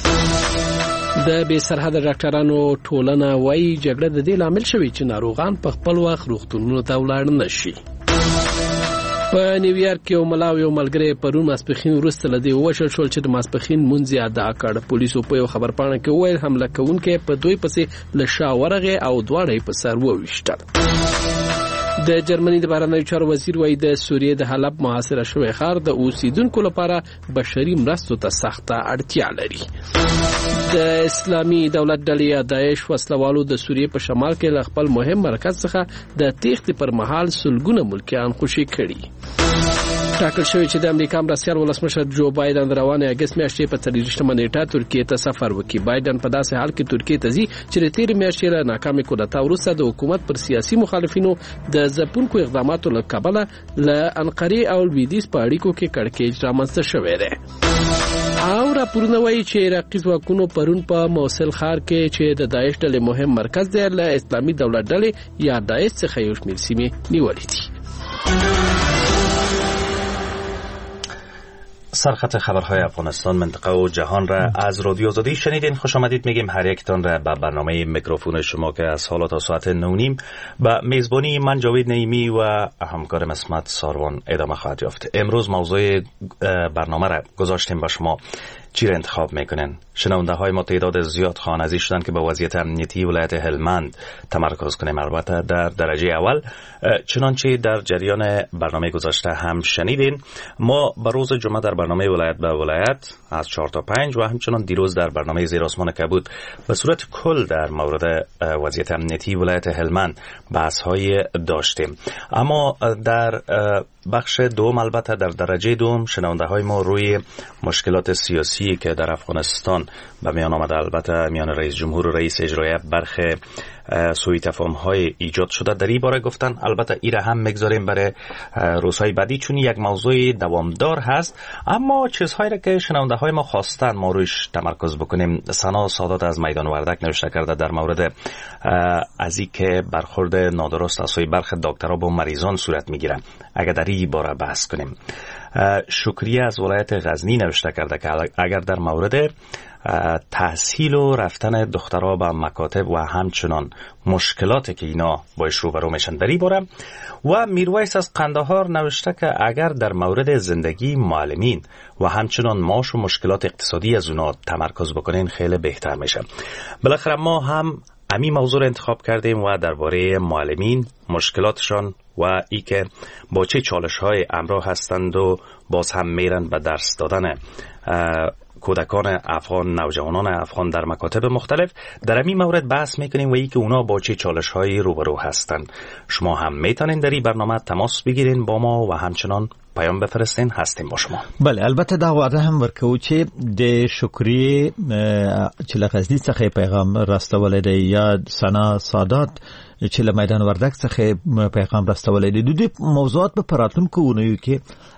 Speaker 3: د بې سرحده ډاکټرانو ټولنه وايي جګړه د دې لامل شوی چې ناروغان په خپل وخت روغتونونو ته ولاړ نشي. په نیویارک کې یو ملاو یو ملګری پرون ماسپښین وروسته له دې ووژل شول چې د ماسپښین مونځ یې ادا کړ. پولیسو په یو خبرپاڼه کې وویل حمله کوونکی په دوی پسې له شا ورغی او دواړه یې په سر وویشتل. د جرمني د بهرنیو چارو وزیر وايي د سوریې د حلب محاصره شوی ښار د اوسیدونکو لپاره بشري مرستو ته سخته اړتیا لري. د اسلامي دولت ډلې داعش وسلوالو د سوریې په شمال کې له خپل مهم مرکز څخه د تېښتې پر مهال سلګونه ملکیان خوشي کړي. ټاکل شوی چې د امریکا مرستیال ولسمشر جو بایدن د روانې اګست میاشتې په څلوېښتمه نیټه ترکیې ته سفر وکړي. بایدن په داسې حال کې ترکیې ته ځي چې د تېرې میاشتې له ناکامې کودتا وروسته د حکومت پر سیاسي مخالفینو د ځپونکو اقداماتو له کبله له انقرې او لویدیځ په اړیکو کې کړکېچ رامنځته شوی دی. او راپورونه وایي چې عراقي ځواکونو پرون په موصل ښار کې چې د داعش ډلې مهم مرکز دی له اسلامي دولت ډلې یا داعش څخه یو شمېر سیمې نیولې دي.
Speaker 1: سرخط خبرهای افغانستان منطقه و جهان را از رادیو آزادی شنیدین. خوش آمدید میگیم هر یکتان را به برنامه میکروفون شما که از حالا تا ساعت نه نیم با میزبانی من جاوید نعیمی و همکارم اسمت ساروان ادامه خواهد یافت. امروز موضوع برنامه را گذاشتیم با شما چی را انتخاب میکنن؟ شنونده های ما تعداد زیاد خواننده شدن که به وضعیت امنیتی ولایت هلمند تمرکز کنیم. البته در درجه اول چنانچه در جریان برنامه گذاشته هم شنیدین ما به روز جمعه در برنامه ولایت به ولایت از چهار تا پنج و همچنان دیروز در برنامه زیر آسمان کبود به صورت کل در مورد وضعیت امنیتی ولایت هلمند بحث های داشتیم. اما در بخش دوم البته در درجه دوم شنونده های ما روی مشکلات سیاسی که در افغانستان به میان آمده البته میان رئیس جمهور و رئیس اجرایی برخی سوء تفاهم های ایجاد شده در این باره گفتن. البته این را هم میگذاریم برای روزهای بعدی چون یک موضوع دوامدار هست. اما چیزهایی را که شنونده های ما خواستن ما رویش تمرکز بکنیم. سنا سادات از میدان وردک نوشته کرده در مورد از این که برخورد نادرست از سوی برخی دکترها با مریضان صورت میگیره اگر در این باره بحث کنیم. شکریه از ولایت غزنی نوشته کرده که اگر در مورد تحصیل و رفتن دخترها به مکاتب و همچنان مشکلاتی که اینا باش روبرو میشن در این باره. و میرویس از قندهار نوشته که اگر در مورد زندگی معلمین و همچنان معاش و مشکلات اقتصادی از اونا تمرکز بکنین خیلی بهتر میشه. بالاخره ما هم امی موضوع رو انتخاب کردیم و درباره معلمین مشکلاتشان و ای که با چه چالش های همراه هستند و باز هم میرن به درس دادن کودکان افغان نوجوانان افغان در مکاتب مختلف در این مورد بحث میکنیم و ای که اونا با چه چالش های روبرو هستند. شما هم میتونین در این برنامه تماس بگیرین با ما و همچنان پیام بفرستین هستیم با شما.
Speaker 2: بله البته دا وعده هم ورکو چې د شکریه چې له غزنی څخه پیغام راستولې دی یا سنا سادات چې له میدان وردک څخه پیغام راستولې دی. د دې موضوعات په پراتونکو ونیو کې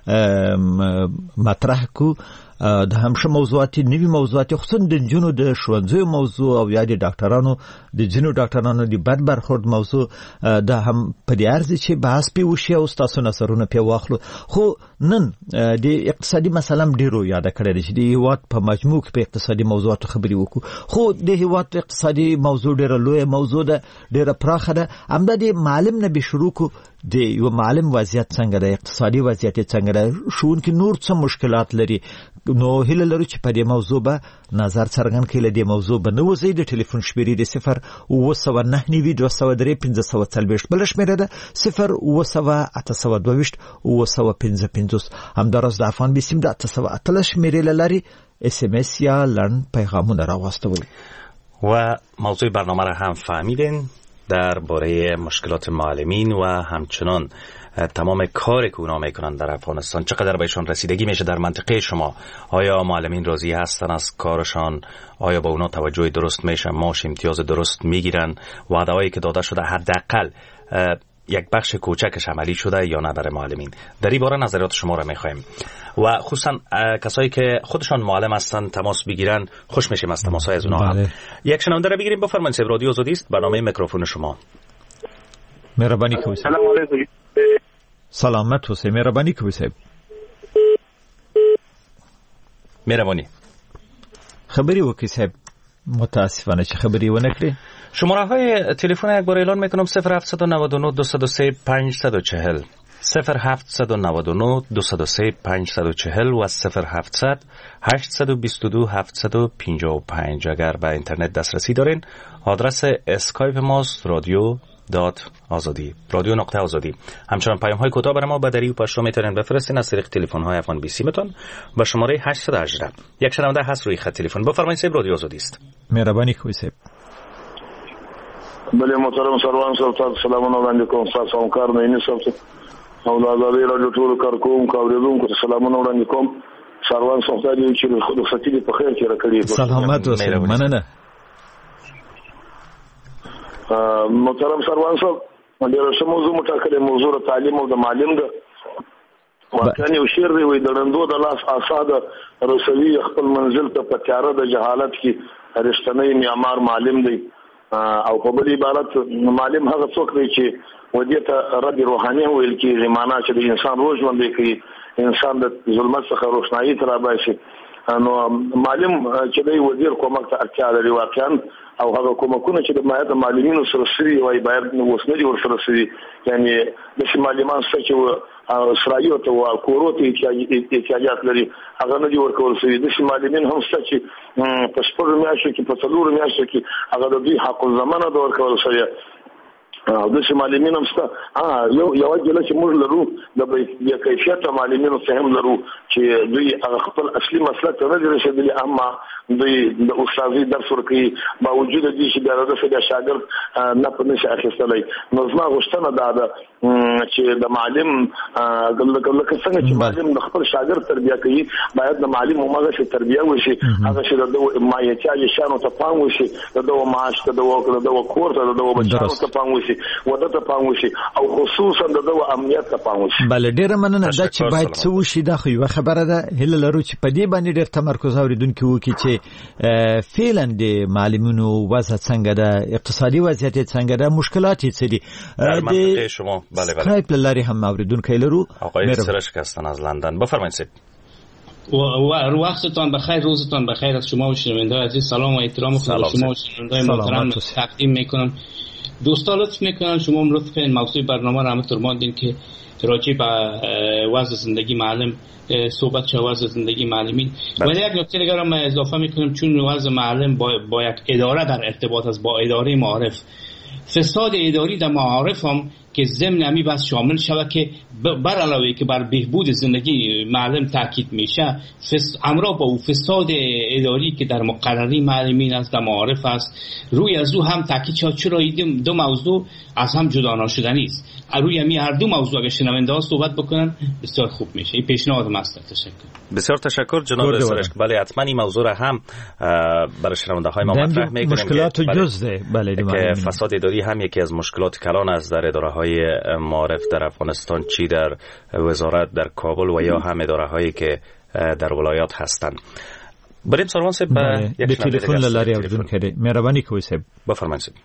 Speaker 2: مطرح کو د همشه موضوعات نوی موضوعات خصوصا د جنونو د شوندوی موضوع او یا د ډاکټرانو د جنونو ډاکټرانو د بد برخورد موضوع د هم په دې ارزي چې بحث پی وشي او تاسو نظرونه پی واخلو. خو نن د اقتصادي مسله ډیرو یاد کړی چې د هیواد په مجموع کې په اقتصادي موضوعاتو خبرې وکړو. خو د هیواد اقتصادي موضوع ډیره لوی موضوع ده ډیره پراخه ده. همدا د معلم نه به شروع کو د یو معلم وضعیت څنګه ده، اقتصادي وضعیت څنګه ده، ښوونکي نور څه مشکلات لري. نو هیله لرو چې په دې موضوع به نظر څرګند کړي. د موضوع به نو زید ټلیفون شمیرې د صفر اوه سوه نهه نوي دوه سوه درې پنځه سوه څلوېښت، بل شمیره ده صفر اوه سوه اته سوه دوه ویشت اوه سوه پنځه پنځوس. همداراز د افغان بیسیم د اته سوه اتلس شمیرې له لارې اس ام اس یا لنډ پیغامونه راواستول.
Speaker 1: و موضوع برنامه را هم فهمیدین درباره مشکلات معلمین و همچنان تمام کاری که اونا میکنن در افغانستان چقدر بهشون رسیدگی میشه در منطقه شما. آیا معلمین راضی هستن از کارشان؟ آیا با اونا توجه درست میشه؟ معاش امتیاز درست میگیرن؟ وعده‌هایی که داده شده حداقل یک بخش کوچکش عملی شده یا نه برای معلمین؟ در این باره نظریات شما را میخوایم و خصوصا کسایی که خودشان معلم هستن تماس بگیرن خوش میشیم از تماس‌های از اونها.
Speaker 2: بله.
Speaker 1: یک شنونده را بگیریم. بفرمایید. صاحب رادیو آزادی است، برنامه میکروفون شما.
Speaker 2: مهربانی کوی.
Speaker 18: سلام علیکم.
Speaker 2: سلامت اوسئ. مهربانی کوی صاحب.
Speaker 1: مهربانی.
Speaker 2: خبری وکړئ صاحب. متاسفانه چې خبری ونه کړی.
Speaker 1: شماره های تلفن یک بار اعلان میکنم صفر هفت نه نه دو صفر سه پنج چهار صفر صفر هفت نه نه دو صفر سه پنج چهار صفر و صفر هفتصد هشتصد و بیست و دو هفتصد و پنجاه و پنج. اگر به اینترنت دسترسی دارین آدرس اسکایپ ماست رادیو دات آزادی، رادیو نقطه آزادی. همچنان پیام های کوتاه برای ما به دری و پشت رو میتونین بفرستین از طریق تلفن های افغان بیسی متون با شماره هشت یک هشت. یک شنونده هست روی خط تلفن. بفرمایید صاحب رادیو آزادی است.
Speaker 2: مهربانی کوی صاحب.
Speaker 18: بله محترم سروان صاحب تاسو سلامونه وړاندې کوم. تاسو همکار نه یې صاحب او د آزادۍ راډیو ټول کارکوونکو اوریدونکو ته سلامونه وړاندې کوم. سروان صاحب ته دې چې رخصتي دې په خیر کې راکړي.
Speaker 2: سلامت اوسئ. مننه.
Speaker 18: محترم سروان صاحب ډېر ښه موضوع مټاکلې. موضوع د تعلیم او د معلم ده. واقعا یو شعر دی وایي د ړندو د لاس آساد رسوي خپل منزل ته په تیاره د جهالت کې رښتینی معمار معلم دی. او په بل عبارت معلم هغه څوک دی چې ودې ته رد روحاني ویل کېږي، معنا چې د انسان روح ژوندی کوي، انسان د ظلمت څخه روښنايي ته راباسي. نو معلم چې دی وزیر کومک ته اړتیا لري واقعا، او هغه کومکونه چې د مایه معلمینو سره سوي وای باید اوس نه دي ورسره سوي. یعنی د معلمان څخه چې اسرائیل ته او کورو ته احتیاجات لري هغه نه دي ورکول سوي. د معلمین هم څه چې په شپږ میاشتو کې په څلور میاشتو کې هغه د دوی حق الزمانه د ورکول سوي. او د معلمین هم څه یو یو جله چې موږ لرو د بې کیفیت معلمینو څخه هم لرو چې دوی هغه خپل اصلي مسلک ته نه دي رسیدلي، اما دوی د استادي درس ورکوي باوجود دې چې د رسېدا شاګرد نه په نشه اخیستلای. نو زما غوښتنه دا ده چې د معلم لکه څنګه چې معلم د خپل شاګرد تربیه کوي باید د معلم همغه شي تربیه وشي، هغه شي د مایتاج شانو ته پام وشي، د معاش ته د کور ته د بچانو ته پام وشي، وده ته پام وشي، او خصوصا د امنیت ته پام وشي.
Speaker 2: بل ډیره مننه دا چې باید څه وشي. دا خو یو خبره ده. هله لرو چې په دې باندې ډیر تمرکز اوریدونکو وکړي چې فعلا د معلمینو وضع څنګه ده، اقتصادي وضعیت څنګه ده، مشکلات یې څه دي.
Speaker 1: در منطقه شما بله بله
Speaker 2: سکایپ لاری هم اوریدونکو لرو.
Speaker 1: آقای سرشک هستن از لندن. بفرمایید صاحب.
Speaker 19: و وقتتان بخیر، روزتان بخیر از شما و شنونده‌های عزیز. سلام و احترام خود شما و شنونده‌های محترم تقدیم میکنم. دوستان لطف میکنن شما هم لطف کنین موضوع برنامه را همینطور ماندین که راجع به وضع زندگی معلم صحبت شد، وضع زندگی معلمین. ولی یک نکته دیگر هم اضافه میکنم چون وضع معلم با, با یک اداره در ارتباط است با اداره معارف. فساد اداری در معارف هم که ضمن امی بس شامل شود که بر علاوه که بر بهبود زندگی معلم تاکید میشه، همراه با او فساد اداری که در مقرری معلمین است در معارف است، روی از او هم تاکید شد. چرا این دو موضوع از هم جدا ناشدنی است. روی امی هر دو موضوع اگه شنونده ها صحبت بکنن بسیار خوب میشه. این پیشنهاد است. تشکر.
Speaker 1: بسیار تشکر جناب سرشک. بله حتما این موضوع را هم برای شنونده های ما مطرح میکنیم.
Speaker 2: مشکلات جزء بله
Speaker 1: که فساد اداری هم یکی از مشکلات کلان است در اداره های معارف در افغانستان، چی در وزارت در کابل و یا هم اداره هایی که در ولایات هستند. بریم سروان صاحب
Speaker 2: یک تلفن لاری اوریدون کړي. مهرباني کوئ صاحب.
Speaker 1: بفرمایئ صاحب.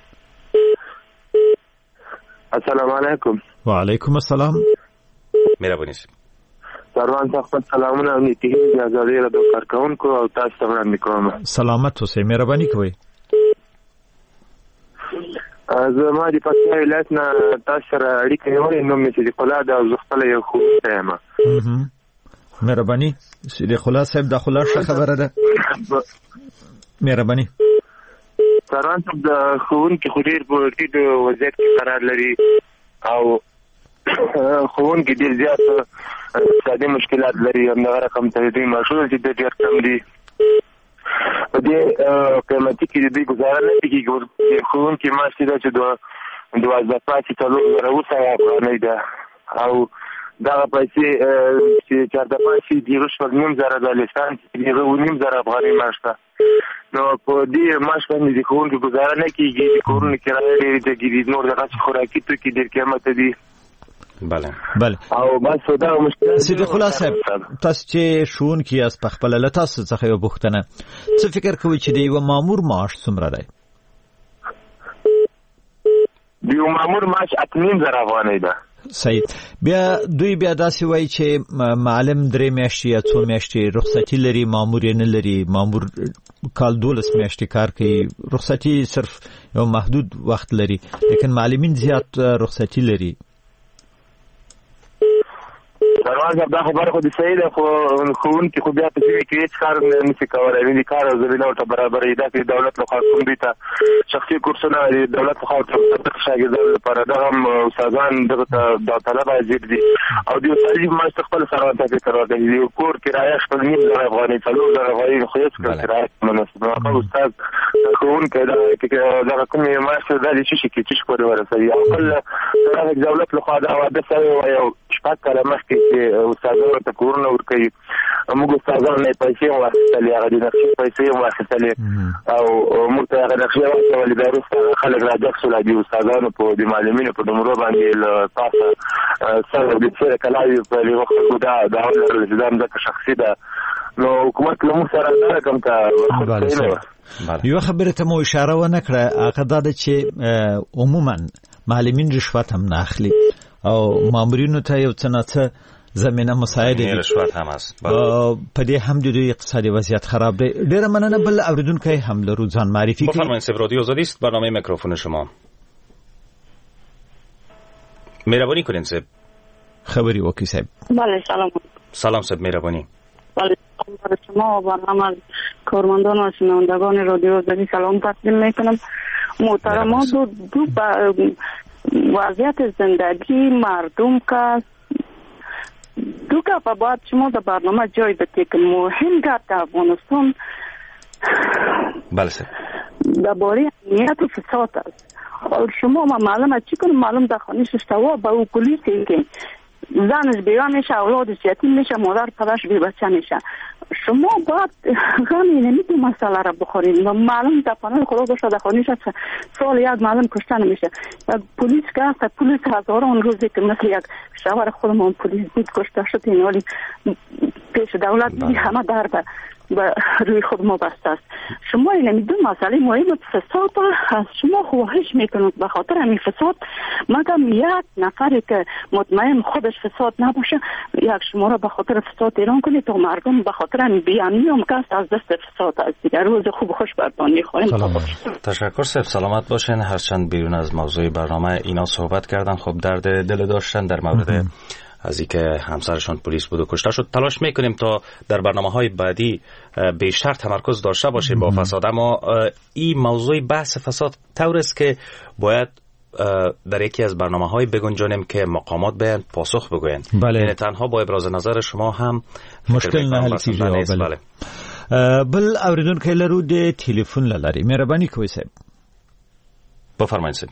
Speaker 18: السلام علیکم.
Speaker 2: و علیکم السلام.
Speaker 1: مهرباني صاحب.
Speaker 18: سروان صاحب سلامونه او نیټه د ازادي راډیو کارکونکو او تاسو ته وړاندې کوم.
Speaker 2: سلامت اوسئ. مهرباني کوئ.
Speaker 20: زما د پکتیا ولایت نه تاسو سره اړیکه نیولې، نوم مې صدیق الله دی او زه خپله یو ښوونکی یم.
Speaker 2: مهرباني صدیق الله صاحب، دا خو لا ښه خبره ده. مهرباني
Speaker 20: سروان صاحب، د ښوونکي خو ډېر په ټیټ وضعیت کې قرار لري او ښوونکي ډېر زیات اقتصادي مشکلات لري. همدغه رقم ته دوی معاشونه چې ډېر کم دي. په دې قیمتي کې د دوی ګزاره نه کېږي. ښوونکي معاش ده چې دوازده پاتې څلور زره اوه سوه افغانۍ ده او دغه پیسې چې چېرته پاتې دي د هغه شپږ نیم زره ده، لیسانس د هغه اوه نیم زره افغانۍ معاش ده. نو په دې معاش باندې د ښوونکي ګزاره نه کېږي. د کورونو کرایه ډېرې جګې دي، نور دغسې خوراکي توکي ډېر قیمته دي.
Speaker 2: بله بله
Speaker 20: او بس دا مشکل.
Speaker 2: صدیق الله صاحب، تاسو چې ښوونکي یاست په خپله، له تاسو څخه یوه پوښتنه، څه فکر کوئ چې د یوه مامور معاش څومره دی؟
Speaker 20: د یو مامور معاش اته نیم زره افغانۍ ده.
Speaker 2: صحیح. بیا دوی بیا داسې وایي چې معلم درې میاشتې یا څو میاشتې رخصتي لري، مامور یې نه لري. مامور کال دولس میاشتې کار کوي، رخصتي صرف یو محدود وخت لري، لیکن معلمین زیات رخصتي لري.
Speaker 20: سروان صاحب، دا خبره خو دې صحیح ده، خو ښوونکي خو بیا په سیمې کې هېڅ کار نه شي کولی. یعنې د کار او زمینه ورته برابروي. داسې د دولت لخوا کوم دوی ته شخصي کورسونه د دولت لخوا ورته شاګردانو لپاره، دغه هم استادان دغه ته داوطلبه حاضر دي او د استادي معاش ته خپل سروان ته فکر وکړي. د یو کور کرایه شپږ نیم زره افغانۍ، څلور زره افغانۍ، خو هېڅ کله کرایه مناسب نه. هغه استاد ښوونکی دغه کومې معاش دا د څه شي کې څه شي پورې ورسوي او کله د دولت لخوا دا واده شوی وای او شپږ کاله مخکې استادانو ته کورونه ورکوي. موږ استادانو نه پیسې هم واخیستلې، هغه د نقشې پیسې هم واخیستلې او موږ ته هغه نقشې واچولې. بیا وروسته خلک راجګ شول د استادانو په د معلمینو په نمرو باندې له پاسه سره د څېره کلاوي په یوه خلکو دا دا هم لرله چې دا مځکه شخصي ده. نو حکومت له موږ سره دا رقم ته
Speaker 2: یوه خبرې ته مو اشاره ونه کړه، هغه دا ده چې عموما معلمین رشوت هم نه اخلي او مامورینو ته یو څه نه څه زمینه مساعده دي.
Speaker 1: رشوت هم هست.
Speaker 2: په دې هم د دوی اقتصادي وضعیت خراب دی. ډیره مننه. بل اوریدونکي هم لرو، ځان معرفي کړئ.
Speaker 1: بفرمایید. صاحب رادیو آزادی است، برنامه میکروفون شما. مهربانی کنین صاحب.
Speaker 2: خبری وکړئ صاحب.
Speaker 21: بله سلام.
Speaker 1: سلام صاحب، مهربانی.
Speaker 21: بله برای شما و برنامه کارمندان و شنوندگان رادیو آزادی سلام تقدیم میکنم. محترمان، دو دو وضعیت زندگی مردم که دو گپ باید شما در برنامه جای بدید که مهم گپ در افغانستان
Speaker 1: بله سر
Speaker 21: درباره امنیت و فساد است. شما ما معلومه چی کنم، معلوم در خانه ششتوا با او پلیسی که زنش بیوه میشه، اولادش یتیم میشه، مادر پدرش بی بچه میشه. شما باید غمی نمیدو مسئله را بخورید. معلوم در پناه خدا باشه در خانه شد سال یک معلوم کشته نمیشه. پلیس که هست، پلیس هزاران روزی که مثل یک شوهر خودمان پلیس بود کشته شد، این ولی پیش دولت بی همه در به روی خود ما بسته است. شما نمیدو مسئله مهم فساد از شما خواهش میکنید به خاطر همین فساد مگم یک نفری که مطمئن خودش فساد نباشه یک شما را به خاطر فساد ایران کنید تا مردم به خاطر همین بی‌امنی هم کست از دست فساد از دیگر روز خوب خوش برتان میخواهیم.
Speaker 1: تشکر صاحب، سلامت باشین. هرچند بیرون از موضوع برنامه اینا صحبت کردن، خب درد دل داشتن در مورد از اینکه همسرشان پلیس بود و کشته شد. تلاش میکنیم تا در برنامه‌های بعدی بیشتر تمرکز داشته باشیم با فساد، اما این موضوع بحث فساد طور است که باید در یکی از برنامه‌های بگنجانیم که مقامات بیان پاسخ بگوین.
Speaker 2: بله.
Speaker 1: یعنی تنها با ابراز نظر شما هم
Speaker 2: مشکل نه حل کیږي. بله. بل اوریدونکو لرو د ټلیفون لاري مهرباني کوئ صاحب.
Speaker 1: بفرمایئ صاحب.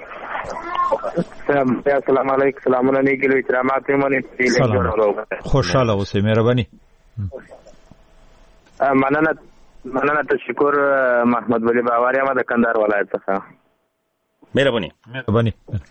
Speaker 20: السلام علیکم. سلامونه نیکلو احترامات منی.
Speaker 2: خوشاله اوسئ. مهرباني.
Speaker 20: مننه مننه تشکر. محمد ولی باوری ما د کندهار ولایت څخه.
Speaker 1: مهرباني.
Speaker 2: مهرباني.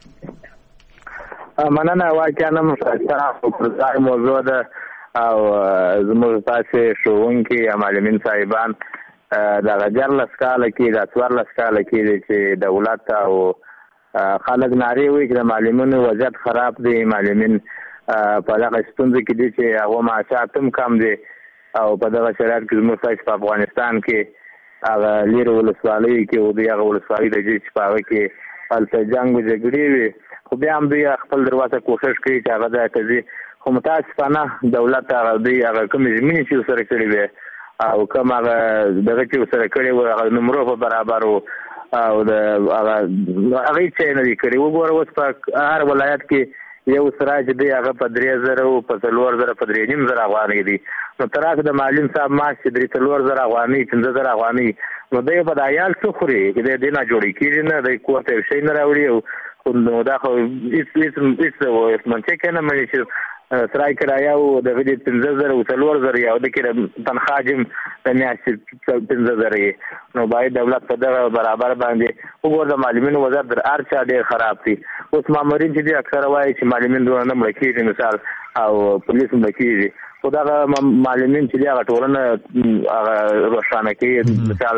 Speaker 20: مننه. واقعا نن څه موضوع ده او زموږ تاسو ښوونکي یا معلمین صاحبان دا جرلس کاله کې د څوارلس کاله کې چې دولت او خلک ناری وي چې د معلمینو وضعیت خراب دی، معلمین په دغه ستونزه کې دي چې هغه معاشات هم کم دي او په دغه شرایط کې زموږ په افغانستان کې هغه لیر ولسوالۍ کې او د هغه ولسوالۍ د جې چې په هغه کې البته جنگ و جګړې وي خو بیا هم دوی خپل دروازه کوشش کوي چې هغه ځای ته ځي خو متاسفانه دولت هغه دوی هغه کومې ژمنې چې ورسره کړې وې او کوم هغه دغه چې ورسره کړې وو هغه نمرو په برابر وو او د هغه هغه چې نه دي کړي وګوره اوس په هر ولایت کې یو سره چې دی هغه په درې زره او په څلور زره په درې نیم زره افغانۍ دي نو تر هغه د معلم صاحب معاش چې درې څلور زره افغانۍ پنځه زره افغانۍ نو دی به د عیال څه خوري چې د دې نه جوړې کېږي نه دی کور ته یو شی نه راوړي او نو دا خو هېڅ هېڅ هېڅ منطق نه مني چې سرای کرایه او د غدي پنځه زره او څلور زره یو د کې تنخواه جم د میاشتې پنځه زره نو باید دولت په دغه برابر باندې وګوره د معلمینو وضعیت در هر چا ډېر خراب دي اوس مامورین چې دي اکثره وایي چې معلمین دونه نه مړه کېږي مثال او پولیس مړه کېږي خو دغه معلمین چې دي هغه ټولنه هغه روښانه کوي مثال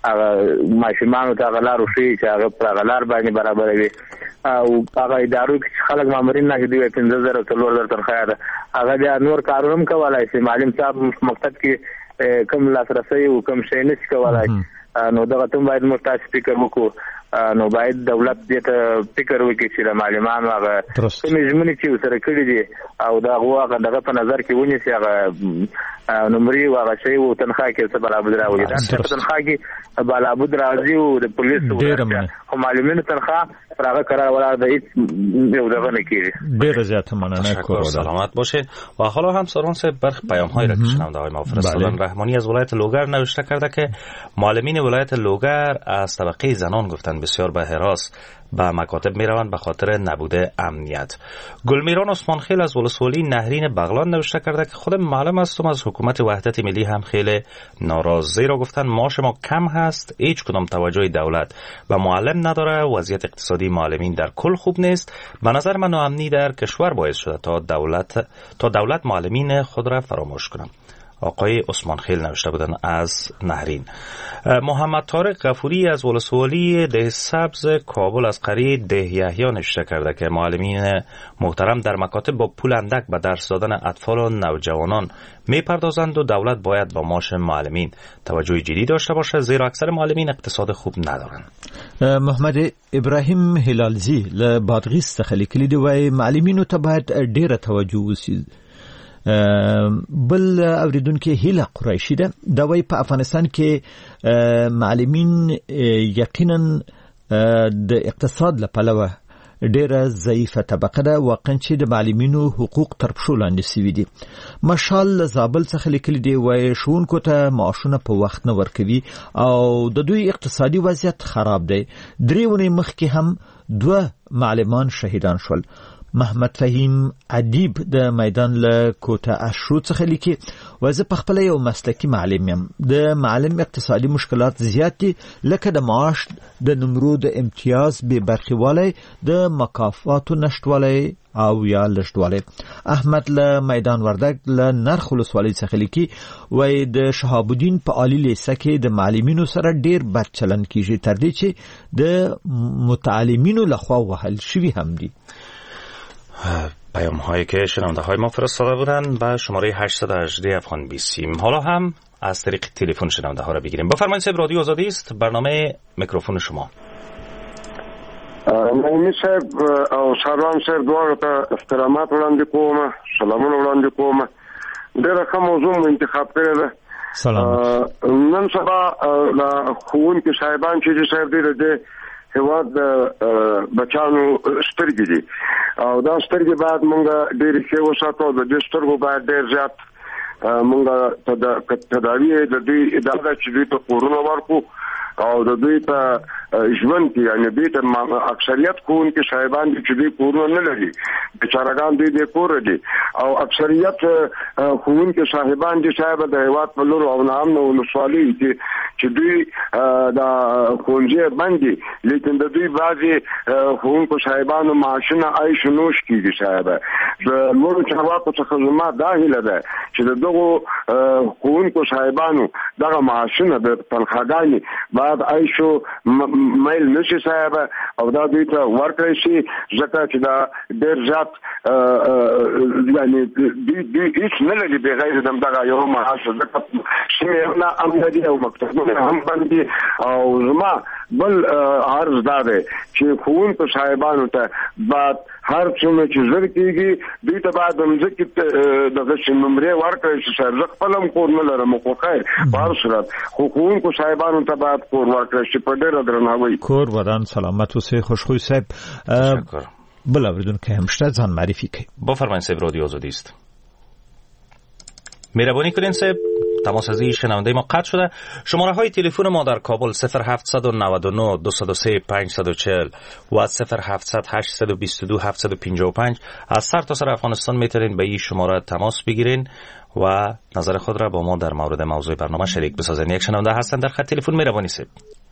Speaker 20: هغه ماشومانو ته هغه لار وښیي چې هغه پر هغه لار باندې برابروي او هغه ادارو کې خلک مامورین نه دي پنځه زره څلور زره تنخواه ده هغه بیا نور کارونه هم کولی شي معلم صاحب مکتب کې کوم لاسرسی او کوم شی نشي کولی نو دغه ته باید موږ تاسو فکر وکړو نو باید دولت دې ته فکر وکړي چې د معلمانو هغه کومې ژمنې چې ورسره کړي دي او د هغه دغه په نظر کې ونیسي هغه نمرې او هغه شی او تنخواه کې څه برابر راوړي دا په تنخواه کې برابر راځي او د پولیسو خو معلمینو تنخواه پر هغه قرار ولاړ د هیڅ یو دغه نه کېږي
Speaker 2: ډېره زیاته مننه
Speaker 1: سلامت باشید و حالا هم ساران صاحب برخ پیام‌هایی را که شنونده های ما فرستادن رحمانی از ولایت لوگر نوشته کرده که معلمین ولایت لوگر از طبقه زنان گفتن بسیار به هراس به مکاتب می روند به خاطر نبوده امنیت. گلمیران عثمانخیل از ولسوالی نهرین بغلان نوشته کرده که خودم معلم هستم از حکومت وحدت ملی هم خیلی ناراضی را گفتن معاش ما کم هست هیچ کدام توجه دولت به معلم نداره وضعیت اقتصادی معلمین در کل خوب نیست به نظر من ناامنی در کشور باعث شده تا دولت تا دولت معلمین خود را فراموش کنم. آقای عثمان خیل نوشته بودن از نهرین. محمد طارق غفوری از ولسوالی ده سبز کابل از قریه ده یحیی نوشته کرده که معلمین محترم در مکاتب با پول اندک به درس دادن اطفال و نوجوانان میپردازند و دولت باید با معاش معلمین توجه جدی داشته باشه زیرا اکثر معلمین اقتصاد خوب ندارن.
Speaker 2: محمد ابراهیم هلالزی له بادغیس څخه لیکلي دی وای معلمینو ته باید ډیره توجه وشي. بل اوریدونکو هیله قریشی ده دا وای په افغانستان کې معلمین یقینا د اقتصاد لپاره ډیره ضعیفه طبقه ده واقعا چې د معلمینو حقوق تر پښو لاندې سوي دي. مشال زابل څخه لیکلي دی وای ښوونکو ته معاشونه په وخت نه ورکوي او د دوی اقتصادي وضعیت خراب دی. درې ونې مخکې هم دوه معلمان شهیدان شول. محمد فهیم ادیب د میدان له کوټه اشرو څخه لیکي وزه په خپل یو مسلکی معلم یم د معلم اقتصادي مشکلات زیات دي لکه د معاش د نمرو د امتیاز به برخواله د مکافاتو نشټواله او یا لشتواله. احمد له میدان وردګ له نرخ ولسوالۍ څخه لیکي وای د شهاب الدین په عالی لیسه کې د معلمینو سره ډیر بد چلن کیږي تر دې چې د متعلمینو لخوا وهل شوی هم دي.
Speaker 1: پیام هایی که شنونده های ما فرستاده بودن به شماره هشتصد و هجده افغان بیسیم. حالا هم از طریق تلفن شنونده ها را بگیریم. بفرمایید صاحب رادیو آزادی است برنامه میکروفون شما.
Speaker 7: مهمی صاحب او سروان صاحب دوارو ته احترامات وړاندې کوم سلامونه وړاندې کوم. ډېره ښه موضوع مو انتخاب کړې ده.
Speaker 2: سلام.
Speaker 7: نن سبا د ښوونکي صاحبان چې دي صاحب دې د هیواد د بچانو سترګې دي او دا سترګې باید مونږ ډېرې ښې وساتو د دې سترګو باید ډېر زیات مونږ تداوی د دوی دا ده چې دوی ته کورونه ورکړو او د دوی په ژوند کې یعنې دوی ته اکثریت ښوونکي صاحبان دي چې دوی کورونه نه لري بیچارهګان دوی بې کوره دي او اکثریت ښوونکي صاحبان دي صاحب د هیواد په لورو او ناامنه ولسوالۍ دي چې دوی د ښوونځي بند دي لیکن د دوی بعضې ښوونکو صاحبانو معاشونه عیش و نوش کېږي صاحب. د لوړو چارواکو څخه زما دا هیله ده چې د دغو ښوونکو ښوونکو صاحبانو دغه معاشونه د تنخواګانې بعد عیشو میل نشي صاحب او دا دوی ته ورکړی شي ځکه چې دا ډېر زیات یعنی دوی هیڅ نه لري بغیر د دغه یو معاش ځکه شمیرونه هم لري او مکتبونه هم باندې او زما بل عرض دا دی چې ښوونکو صاحبانو ته بعد هر څومره چې زر کېږي دوی ته بعد د مځکې دغه چې نمرې ورکړی شي صاحب زه خپل هم کور نه لرم خو خیر په هر صورت خو ښوونکو صاحبانو ته باید کور ورکړی شي په ډېره درناوي.
Speaker 2: کور ودان سلامت اوسئ خوشخوی صاحب. بل اوریدونکی هم شته ځان معرفي کړئ.
Speaker 1: بفرمایید صاحب رادیو آزادی است. مهربانی کنین صاحب تماس از این شنونده ما قطع شده. شماره های تلفن ما در کابل صفر هفت نه نه دو صفر سه پنج چهار و صفر هفت هشت دو دو هفت پنج پنج از سر تا سر افغانستان میتونین به این شماره تماس بگیرین و نظر خود را با ما در مورد موضوع برنامه شریک بسازین. یک شنونده هستن در خط تلفن. مهربانی صاحب.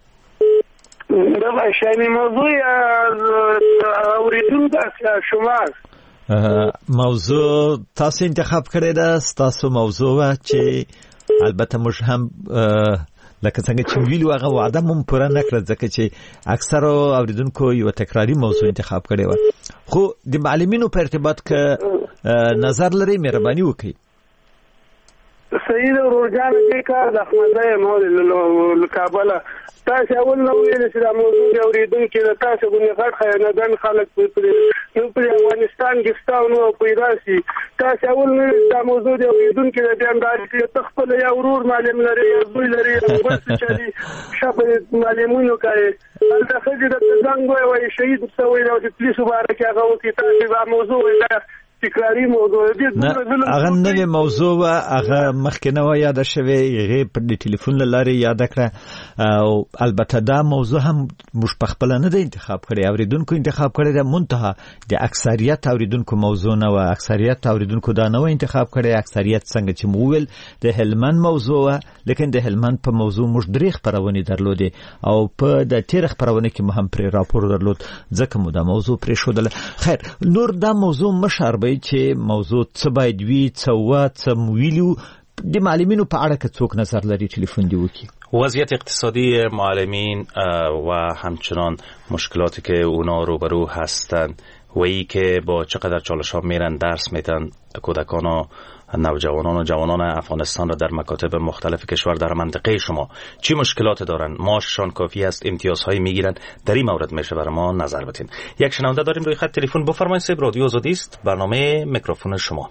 Speaker 10: شاید موضوع اوریدونکو شماست.
Speaker 2: موضوع تاسو انتخاب کړی ده تاسو موضوع چې البته موږ هم لکه څنګه چې ویلو هغه وعده مون پوره نکړه ځکه چې اکثر اوریدونکو یو تکراری موضوع انتخاب کړی و خو د معلمینو په ارتباط کې نظر لري مهرباني وکړئ.
Speaker 10: سید ورجان دې کار د احمدای مول کابل تاسو اول نو ویل چې دا موضوع دی اوریدونکو د تاسو غوښنه غټ خیانتګان خلک په نو په افغانستان کې ستاونو پیدا شي تاسو اول نو دا موضوع دی اوریدونکو د دیندار چې تخپل یا ورور معلم لري یا دوی لري بس چې شپه معلمونو کوي دا خځه د څنګه وایي شهید څوی او د پولیسو مبارک هغه وکي تاسو دا موضوع دی تکراری موضوع دی.
Speaker 2: هغه نوې موضوع و هغه مخکې نه و یاد شوی هغه په ټلیفون لارې یاد کړه او البته دا موضوع هم مش په خپل نه د انتخاب کړي اوریدونکو انتخاب کړي د منتها د اکثریت اوریدونکو موضوع نه و اکثریت اوریدونکو دا نه انتخاب کړي اکثریت څنګه چې موول د هلمند موضوع لیکن د هلمند په موضوع مش درې خبرونه درلودي او په د تیر خبرونه کې مهم پر راپور درلود ځکه مو دا موضوع پرې شودل. خیر نور دا موضوع مشر چې موضوع څه باید وي څه و څه ویلو د معلمینو په اړه کې څوک نظر لري تلیفون دی وکي.
Speaker 1: وضعیت اقتصادی معلمین و همچنان مشکلاتی که اونا روبرو هستند و ای که با چقدر چالش ها میرن درس میدن کودکان و نوجوانان و جوانان افغانستان را در مکاتب مختلف کشور در منطقه شما چی مشکلات دارن؟ معاششان کافی است؟ امتیازهایی میگیرن؟ در این مورد میشه برای ما نظر بدین. یک شنونده داریم روی خط تلفن. بفرمایید صاحب رادیو آزادی است. برنامه میکروفون شما.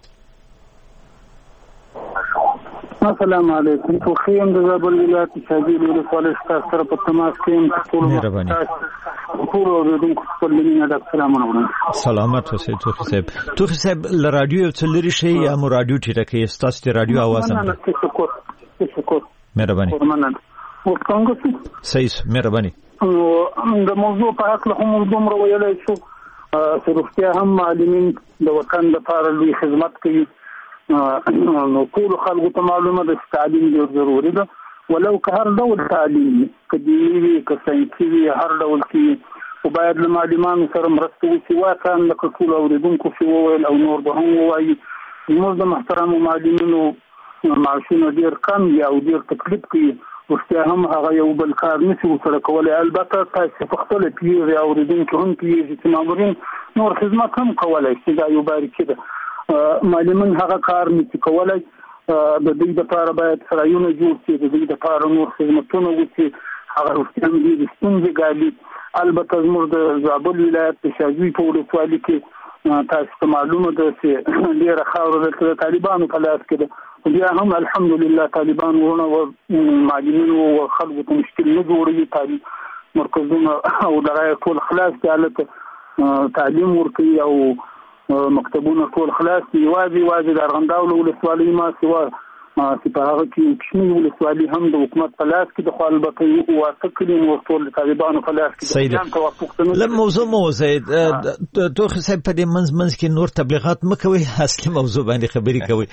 Speaker 10: السلام علیکم. تو خیم د زابل ولایت شاجی له کالج سره په تماس کې ټول
Speaker 2: مهرباني
Speaker 10: ټول اوریدونکو خپل مینه د سلامونه.
Speaker 2: سلامت اوسئ توخی صاحب. توخی صاحب ل رادیو څلری شي یا مو رادیو ټیټه کې ستاسو د رادیو आवाज هم.
Speaker 10: شکر.
Speaker 2: مهرباني.
Speaker 10: او څنګه
Speaker 2: صحیح مهرباني.
Speaker 10: د موضوع په اړه هم دومره ویلای شو چې روغتیا هم معلمین د وطن لپاره لوی خدمت کوي. نو ټول خلکو ته معلومه ده چې تعلیم ډېر ضروري ده ولو که هر ډول تعلیم که دیني وي که ساینسي وي هر ډول کې خو باید له معلمانو سره مرسته وشي واقعا لکه ټول اورېدونکو چې وویل او نور به هم ووایي زموږ د محترمو معلمینو معاشونه ډېر کم دي او ډېر تکلیف کوي رښتیا هم هغه یو بل کار نشي ورسره کولی. البته تاسو په خپله پوهېږئ اورېدونکي هم پوهېږي چې مامورین نور خدمت هم کولی شي دا یو باریکي ده. معلمان هغه کار نشي کولای د دې لپاره باید سرایونه جوړ شي د دې لپاره نور خدمتونه وشي هغه رښتیا دې ستونزې ګالي. البته زموږ د زابل ولایت په شاجوی په ولسوالۍ کې تاسو ته معلومه ده چې ډېره خاوره د طالبانو په لاس کې ده بیا هم الحمدلله طالبان ورونه او معلمینو او خلکو ته مشکل نه جوړوي. تعلیم مرکزونه او دغه ټول خلاص دي البته تعلیم ورکوي او مکتبونه ټول خلاص دي. یوازې یوازې د ارغنداو ولسوالۍ ما سوا چې په هغه کې کوچنۍ ولسوالۍ هم د حکومت په لاس کې د خو البته واته کړي نو ټول طالبانو په لاس کې
Speaker 2: د له موضوع مو زید توخی صاحب په دې منځ منځ کې نور تبلیغات مکوي اصلي موضوع باندې خبرې کوي.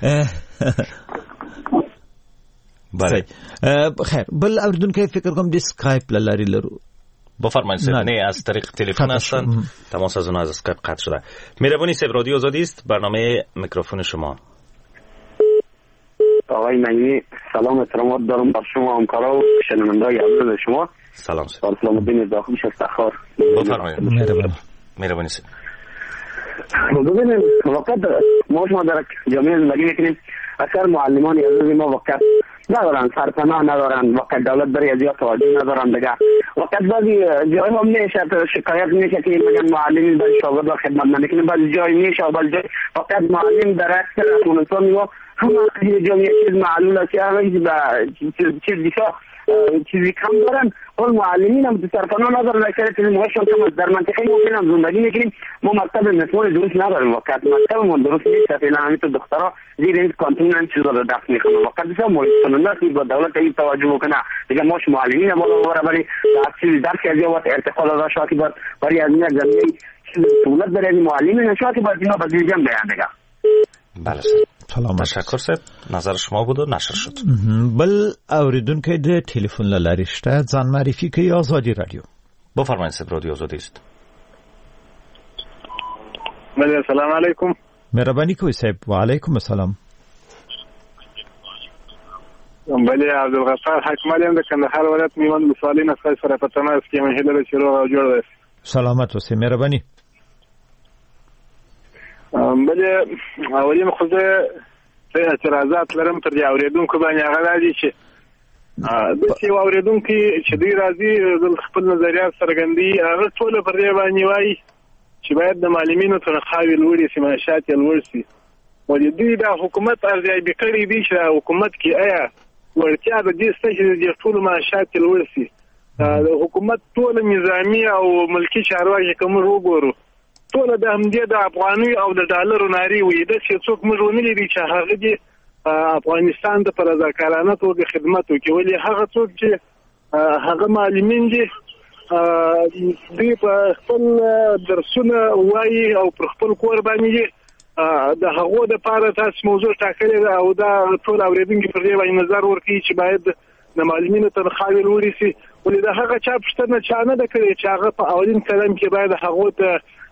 Speaker 1: بله
Speaker 2: خیر بل اوریدونکو فکر کوم د اسکایپ لاري لرو.
Speaker 1: بفرمایید صاحب. نه از طریق تلفن هستن تماس از اون از اسکایپ قطع شده. مهربانی صاحب رادیو آزادی است. برنامه میکروفون شما.
Speaker 11: آقای نعیمی سلام احترامات دارم بر شما همکارا و شنونده‌های عزیز شما.
Speaker 1: سلام
Speaker 11: سلام الدین داخلی شستخار.
Speaker 1: بفرمایید.
Speaker 2: مهربانی.
Speaker 1: مهربانی.
Speaker 11: ببینید وقت ما شما در جامعه زندگی میکنیم، اکثر معلمان عزیز ما وقت ندارن، سرپناه ندارن، وقت دولت برای ازیاد توجه ندارن دیگه. وقت بعضی جای هم میشه شکایت میشه که میگن معلمین برای شاگرد و خدمت نمیکنه، بعضی جای میشه و بعضی جای وقت معلم در اکثر افغانستان میگه همه جامعه چیز معلول است که هر چیز دیگه چیزی کم دارن. اون معلمین هم سرپناه ندارن، اکثر چیزی موشون کم در منطقه ممکن هم زندگی میکنیم. ما مکتب نسوان درست نداریم، وقت مکتب ما درست نیست، فعلا همین تو دخترها زیر این کانتون هم چیزا رو دست میکنن. وقت دیگه ما کننده است با دولت این توجه بکنه دیگه ماش معلمین هم بالا ببره، برای چیزی درس که از یه وقت ارتقال از شاکی باید برای از یک زمینه چیز دولت برای معلمین نشاکی باید اینا با دیگه هم بیان دیگه.
Speaker 1: بله
Speaker 2: سلام.
Speaker 1: تشکر سید. نظر شما بود و نشر شد.
Speaker 2: بل اوریدونکو د ټلیفون له لارې شته ځان معرفي کوي آزادي رادیو.
Speaker 1: بفرمایید سید، رادیو آزادی است.
Speaker 22: بله سلام علیکم.
Speaker 2: مهربانی کوي صاحب. و علیکم السلام.
Speaker 22: بله عبدالغفار حکمالی هم د کندهار ولایت میوند ولسوالۍ نه ستاسو سره په تماس کې یم، هیله ده چې روغ او جوړ اوسئ.
Speaker 2: سلامت اوسئ. مهرباني.
Speaker 22: بله اولین خو زه اعتراضات لرم پر دې اورېدونکو باندې، هغه دا دي چې داسې یو اورېدونکي چې دوی راځي خپل نظریات څرګندوي، هغه ټوله پر دې باندې وایي چې باید د معلمینو تنخواوې لوړې شي، معاشات یې لوړ شي. ولې دوی دا حکومت ارزیابي کړی دي چې حکومت کې آیا وړتیا د دې شته چې د ټولو معاشات یې لوړ شي؟ د حکومت ټوله نظامي او ملکي چارواکي که موږ وګورو ټوله د همدې د افغاني او د ډالرو نارې وي، داسې څوک موږ ونه لیدي چې هغه دې افغانستان د په رضاکارانه توګه خدمت وکړي. ولې هغه څوک چې هغه معلمین دي دوی په خپل درسونه وایي او پر خپل کور باندې د هغو دپاره تاسو موضوع ټاکلې ده او دا ټول اورېدونکي پر دې باندې نظر ورکوي چې باید د معلمینو تنخواوې لوړې شي. ولې د هغه چا پوښتنه چا نه ده کړې چې هغه په اولین قدم کې باید هغو ته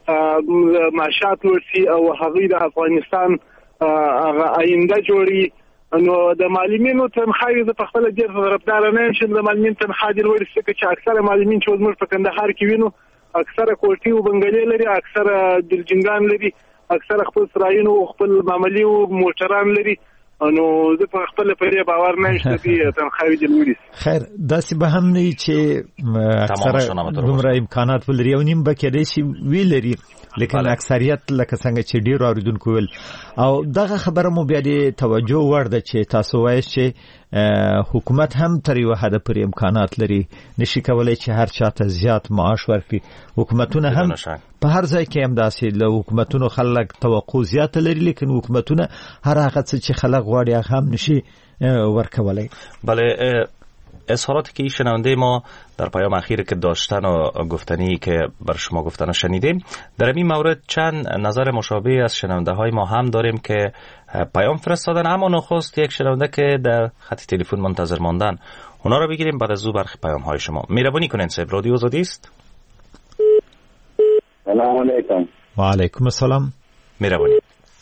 Speaker 22: معاشات لوړ شي او هغوی د افغانستان هغه آینده جوړي. نو د معلمینو تنخواوې زه په خپله ډېر طرفداره نه یم چې د معلمین تنخوا دې لوړې شي، ځکه چې اکثره معلمین چې زموږ په کندهار کې وینو اکثره کوټې و بنګلې لري، اکثره دلجنګان لري، اکثره خپل سرایونه او خپل معاملې او موټران لري. نو زه په خپل پرې باور نه شته چې تنخواوې دې لوړې شي.
Speaker 2: خیر داسې به هم نه چې اکثره دومره امکانات ولري او نیم به کېدای شي وی لري، لیکن اکثریت لکه څنګه چې ډیر اوریدونکو ویل او دغه خبره مو بیا د توجه وړ ده چې تاسو وایي چې حکومت هم تر یو حد پورې امکانات لري، نشي کولای چې هر چاته زیات معاش ورکړي. حکومتونه هم په هر ځای کې هم داسې له حکومتونو خلک توقع زیات لري، لیکن حکومتونه هر هغه څه چې خلک غواړي هغه هم نشي ورکولای.
Speaker 1: بله اظهاراتی که شنونده ما در پیام اخیر که داشتن و گفتنی که بر شما گفتن شنیدیم، در این مورد چند نظر مشابه از شنونده های ما هم داریم که پیام فرستادن. اما نخست یک شنونده که در خط تلفن منتظر ماندن، اونا رو بگیریم بعد از او برخی پیام های شما. مهربانی کنین صاحب، رادیو آزادی است.
Speaker 11: سلام علیکم.
Speaker 2: و علیکم السلام.
Speaker 1: مهربانی.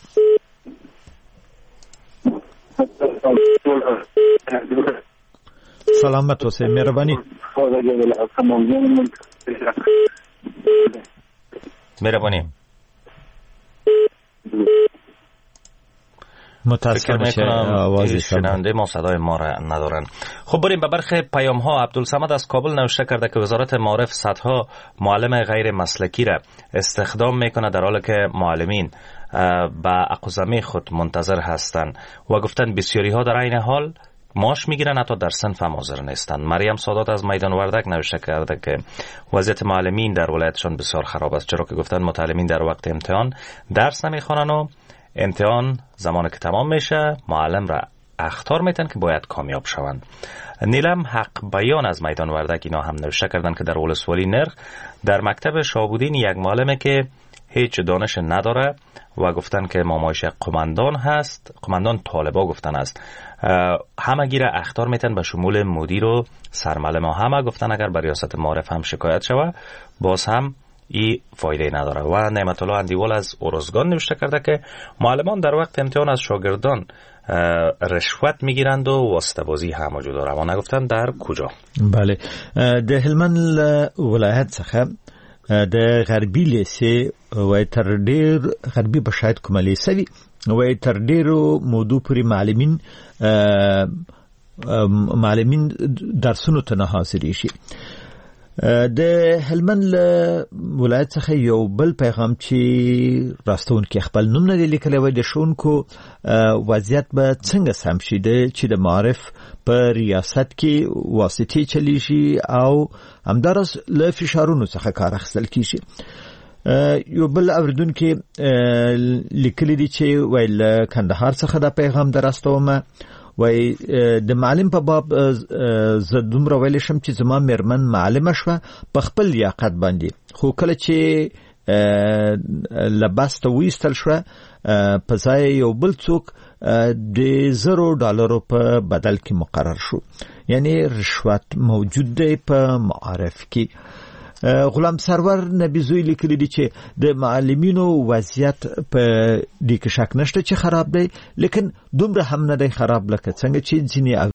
Speaker 2: سلامت اوسئ. مهرباني.
Speaker 1: مهرباني.
Speaker 2: متاسفم که آوازی
Speaker 1: شنونده ما صدای ما را ندارن. خب بریم به برخی پیام ها. عبدالصمد از کابل نوشته کرده که وزارت معارف صدها معلم غیر مسلکی را استخدام میکنه در حالی که معلمین به اقوزمه خود منتظر هستند و گفتن بسیاری ها در عین حال معاش میگیرن، حتی در صنف هم حاضر نیستند. مریم سادات از میدان وردک نوشته کرده که وضعیت معلمین در ولایتشان بسیار خراب است، چرا که گفتن متعلمین در وقت امتحان درس نمیخوانن و امتحان زمانی که تمام میشه معلم را اخطار میتن که باید کامیاب شوند. نیلم حق بیان از میدان وردک اینا هم نوشته کردن که در ولسوالی نرخ در مکتب شاهبودین یک معلمه که هیچ دانش نداره و گفتن که مامایش قماندان هست، قماندان طالبا گفتن است، همه گیره اخطار میتن به شمول مدیر و سرمعلم ها. همه گفتن اگر به ریاست معارف هم شکایت شوه باز هم ای فایده نداره. و نعمت الله اندیوال از اورزگان نوشته کرده که معلمان در وقت امتحان از شاگردان رشوت میگیرند و واسطه بازی هم وجود داره. اما نگفتن در کجا.
Speaker 2: بله، د هلمند ولایت څخه د غربي لیسې وای تر ډیر غربي بشاید کومه لیسه وي وای تر ډیرو موضوع پوری معلمین معلمین درسونو ته نه حاضر شي. د هلمند ولایت څخه یو بل پیغام چې راستون کې خپل نوم نه لیکلی وای د شونکو وضعیت به څنګه سم شي چې د معرف په ریاست کې واسطې چلی شي او همدارس له فشارونو څخه کار اخیستل کیږي. یو بل اوریدونکو لیکلی دی چې ویل کندهار څخه دا پیغام دراستومه وای د معلم په باب زه دومره ویل شم چې زما میرمن معلمه شوه په خپل لیاقت باندې، خو کله چې لباس ته ویستل شوه په ځای یو بل څوک د زرو ډالرو په بدل کې مقرر شو. یعنی رشوت موجود دی په معارف کې. غلام سرور نبی زوی لیکلی دی چې د معلمینو وضعیت په دې کې شک نشته چې خراب دی، لیکن دومره هم نه دی خراب لکه څنګه چې ځینې